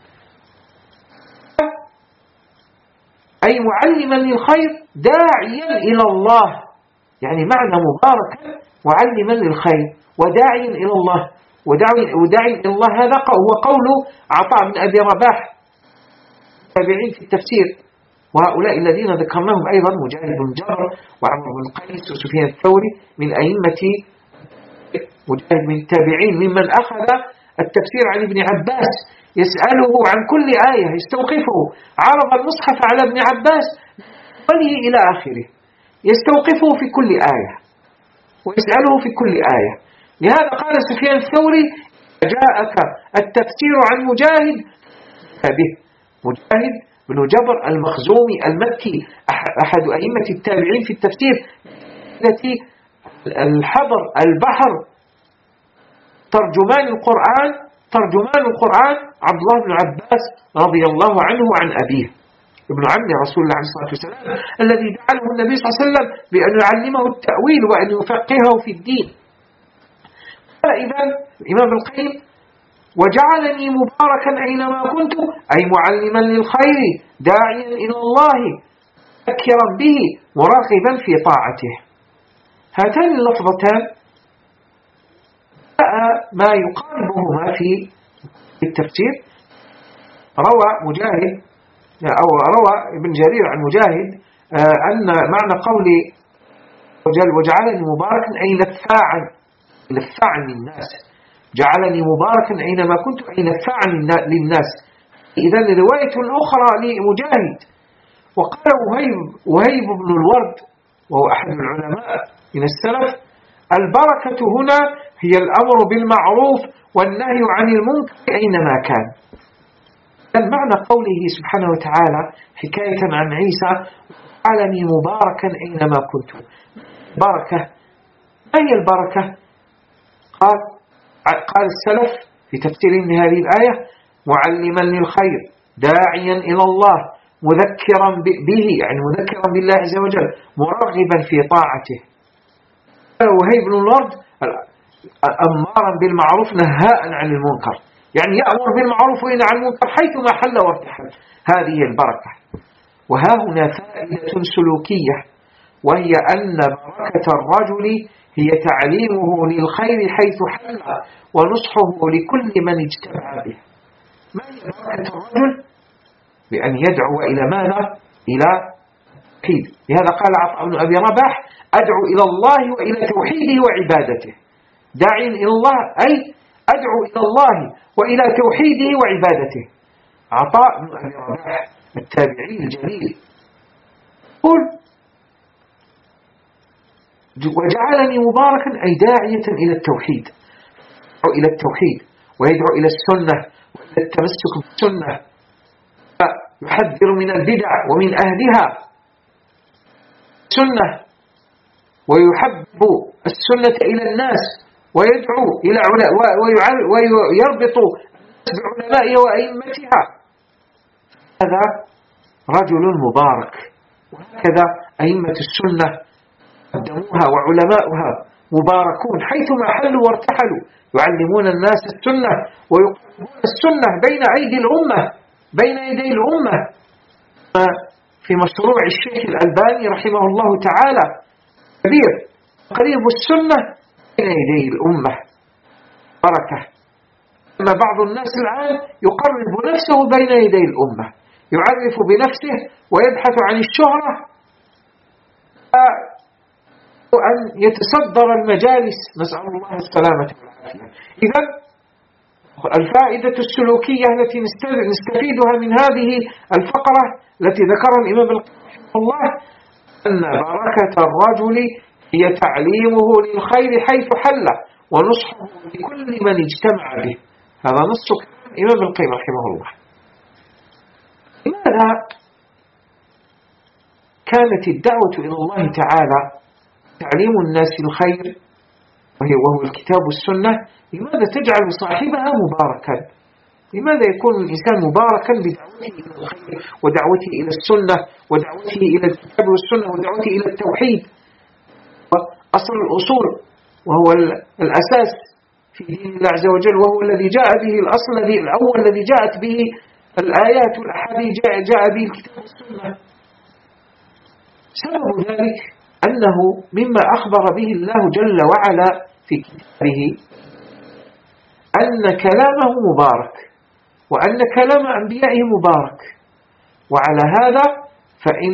أي معلما للخير داعيا إلى الله، يعني معنى مباركا معلما للخير وداعيا إلى الله. وداعي إلى الله هذا هو قول عطاء بن أبي رباح تابعين في التفسير، وهؤلاء الذين ذكرناهم أيضا مجاهد بن جبر وعمر بن قيس وسفيان الثوري من أئمة مجاهد من التابعين ممن أخذ التفسير عن ابن عباس يسأله عن كل آية، يستوقفه، عرض المصحف على ابن عباس وله إلى آخره، يستوقفه في كل آية ويسأله في كل آية. لهذا قال سفيان الثوري جاءك التفسير عن مجاهد به. مجاهد بن جبر المخزومي المكي أحد أئمة التابعين في التفسير التي الحبر البحر ترجمان القرآن عبد الله بن عباس رضي الله عنه عن أبيه ابن عم رسول الله عليه الصلاة والسلام الذي دعاه النبي صلى الله عليه وسلم بأن يعلمه التأويل وأن يفقهه في الدين. قال إذن الإمام القيم وجعلني مباركا أينما كنت أي معلما للخير داعيا إلى الله ذكرا به مراغبا في طاعته. هاتان اللفظتان ما يقاربهما في التفسير. روى مجاهد أو روى ابن جرير عن مجاهد أن معنى قول وجعلني مباركا أي لفاعا للناس، جعلني مباركا أينما كنت أي لفاعا للناس. إذن رواية أخرى لمجاهد. وقال وهيب بن الورد وهو أحد العلماء من السلف البركة هنا هي الأمر بالمعروف والنهي عن المنكر أينما كان. المعنى قوله سبحانه وتعالى حكاية عن عيسى جعلني مباركا أينما كنت. بركة، ما هي البركة؟ قال السلف في تفسيرهم لهذه الآية معلما للخير داعيا إلى الله مذكرا به، يعني مذكرا بالله عز وجل مرغبا في طاعته. وهيب بن الورد أمارا بالمعروف نهاء عن المنكر، يعني يأمر بالمعروف وينهى عن المنكر حيثما حل وارتحل. هذه البركة. وها هنا فائدة سلوكية، وهي أن بركة الرجل هي تعليمه للخير حيث حل ونصحه لكل من اجتمع به. ما هي بركة الرجل؟ بأن يدعو إلى ماذا؟ إلى توحيد. لهذا قال عطاء بن أبي رباح أدعو إلى الله وإلى توحيده وعبادته. داعي إلى الله أي أدعو إلى الله وإلى توحيده وعبادته. عطاء بن أبي رباح التابعي الجليل قل وجعلني مباركا أي داعية إلى التوحيد، أو إلى التوحيد ويدعو إلى السنة وإلى التمسك بالسنة، يحذر من البدع ومن أهلها سنة، ويحب السنة إلى الناس ويدعو إلى ويربط الناس بعلمائها وأئمتها، هذا رجل مبارك. وهكذا أئمة السنة قدموها وعلماؤها مباركون حيثما حلوا وارتحلوا، يعلمون الناس السنة ويقربون السنة بين أيدي الأمة، بين يدي الأمة، في مشروع الشيخ الألباني رحمه الله تعالى كبير، قريب السنة بين يدي الأمة بركة. أما بعض الناس الآن يقرب نفسه بين يدي الأمة، يعرف بنفسه ويبحث عن الشهرة وأن يتصدر المجالس، نسأل الله السلامة والعافية. إذن الفائدة السلوكية التي نستفيدها من هذه الفقرة التي ذكرها الإمام رحمه الله أن بركة الرجل هي تعليمه للخير حيث حل ونصحه لكل من اجتمع به. هذا نص الإمام القيم رحمه الله. لماذا كانت الدعوة إلى الله تعالى تعليم الناس الخير وهو الكتاب والسنة، لماذا تجعل صاحبها مباركا؟ لماذا يكون الإنسان مباركا بدعوته إلى الخير ودعوته إلى السنة ودعوته إلى الكتاب والسنة ودعوته إلى التوحيد، أصل الأصول وهو الأساس في دين الله عز وجل، وهو الذي جاء به الأصل الأول الذي جاءت به الآيات والأحاديث، جاء به الكتاب والسنة. سبب ذلك أنه مما أخبر به الله جل وعلا في كتابه أن كلامه مبارك وأن كلام أنبيائه مبارك، وعلى هذا فإن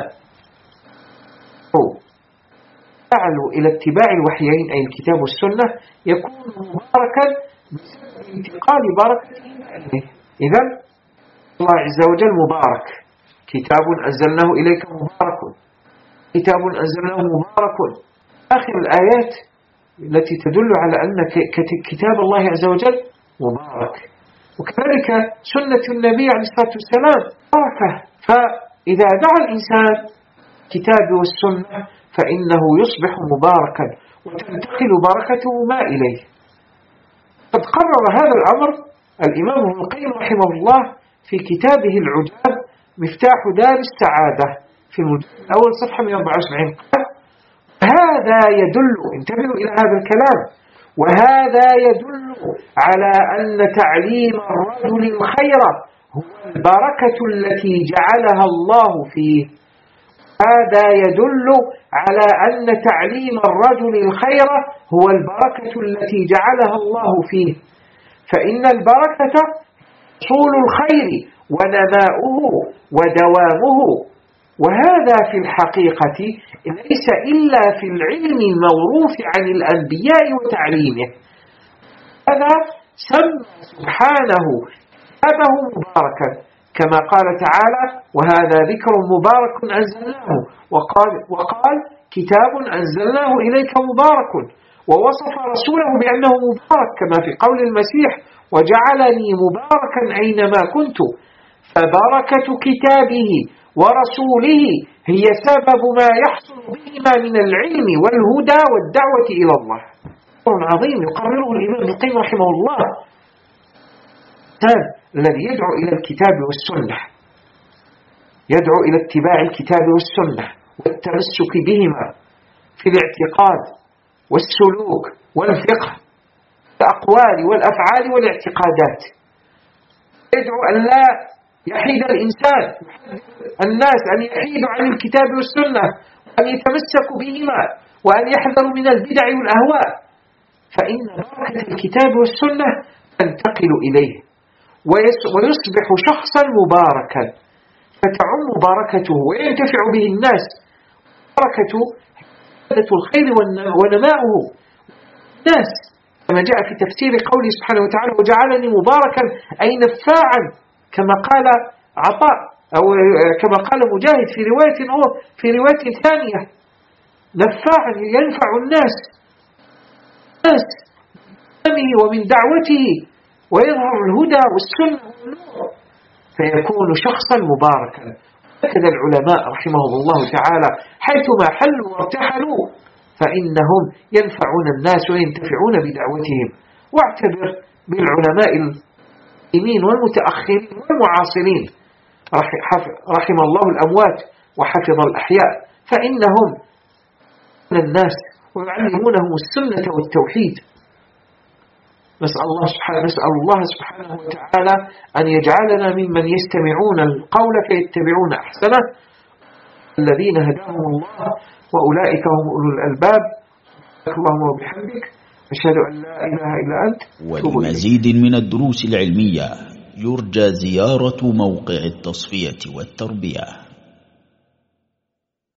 فعلوا إلى اتباع الوحيين أي الكتاب والسنة يكون مباركا بسبب انتقال بركته إليه. إذن الله عز وجل مبارك، كتاب أنزلناه إليك مبارك، كتاب أنزلناه مبارك، آخر الآيات التي تدل على أن كتاب الله عز وجل مبارك. وكذلك سنة النبي عليه الصلاة والسلام بركة، فإذا دعا الإنسان كتاب والسنة فإنه يصبح مباركا وتنتقل بركته ما إليه. قد قرر هذا الأمر الإمام ابن القيم رحمه الله في كتابه العجاب مفتاح دار السعادة في المجلد الأول صفحة 174. هذا يدل، انتبهوا إلى هذا الكلام، وهذا يدل على أن تعليم الرجل الخير هو البركة التي جعلها الله فيه. هذا يدل على أن تعليم الرجل الخير هو البركة التي جعلها الله فيه، فإن البركة حصول الخير ونماؤه ودوامه، وهذا في الحقيقة ليس إلا في العلم الموروث عن الأنبياء وتعليمه. هذا سمى سبحانه كتابه مباركا كما قال تعالى وهذا ذكر مبارك أنزلناه، وقال كتاب أنزلناه إليك مبارك، ووصف رسوله بأنه مبارك كما في قول المسيح وجعلني مباركا أينما كنت. فبركة كتابه ورسوله هي سبب ما يحصل بهما من العلم والهدى والدعوة إلى الله. أمر عظيم يقرره الإمام ابن القيم رحمه الله. الذي يدعو إلى الكتاب والسنة، يدعو إلى اتباع الكتاب والسنة والتمسك بهما في الاعتقاد والسلوك والفقه، الأقوال والأفعال والاعتقادات. يدعو أن لا يحيد الإنسان الناس أن يحيدوا عن الكتاب والسنة وأن يتمسكوا بهما وأن يحذروا من البدع والأهواء، فإن بركة الكتاب والسنة تنتقل إليه ويصبح شخصا مباركا، فتعم بركته وينتفع به الناس. بركة الخير ونماؤه الناس كما جاء في تفسير قوله سبحانه وتعالى وجعلني مباركا أي نفاعا، كما قال عطاء أو كما قال مجاهد في رواية ثانية، نفاعا ينفع الناس ومن دعوته ويظهر الهدى والسنة والنور، فيكون شخصا مباركا. هكذا العلماء رحمهم الله تعالى حيثما حلوا وارتحلوا فإنهم ينفعون الناس وينتفعون بدعوتهم. واعتبر بالعلماء القديمين والمتأخرين والمعاصرين، رحم الله الأموات وحفظ الأحياء، فإنهم الناس ويعلمونهم السنة والتوحيد. نسأل الله سبحانه وتعالى أن يجعلنا ممن يستمعون القول فيتبعون أحسنه، الذين هداهم الله وأولئك هم أولو الألباب. اللهم وبحمدك أشهد أن لا إله إلا أنت. ولمزيد من الدروس العلمية يرجى زيارة موقع التصفية والتربية.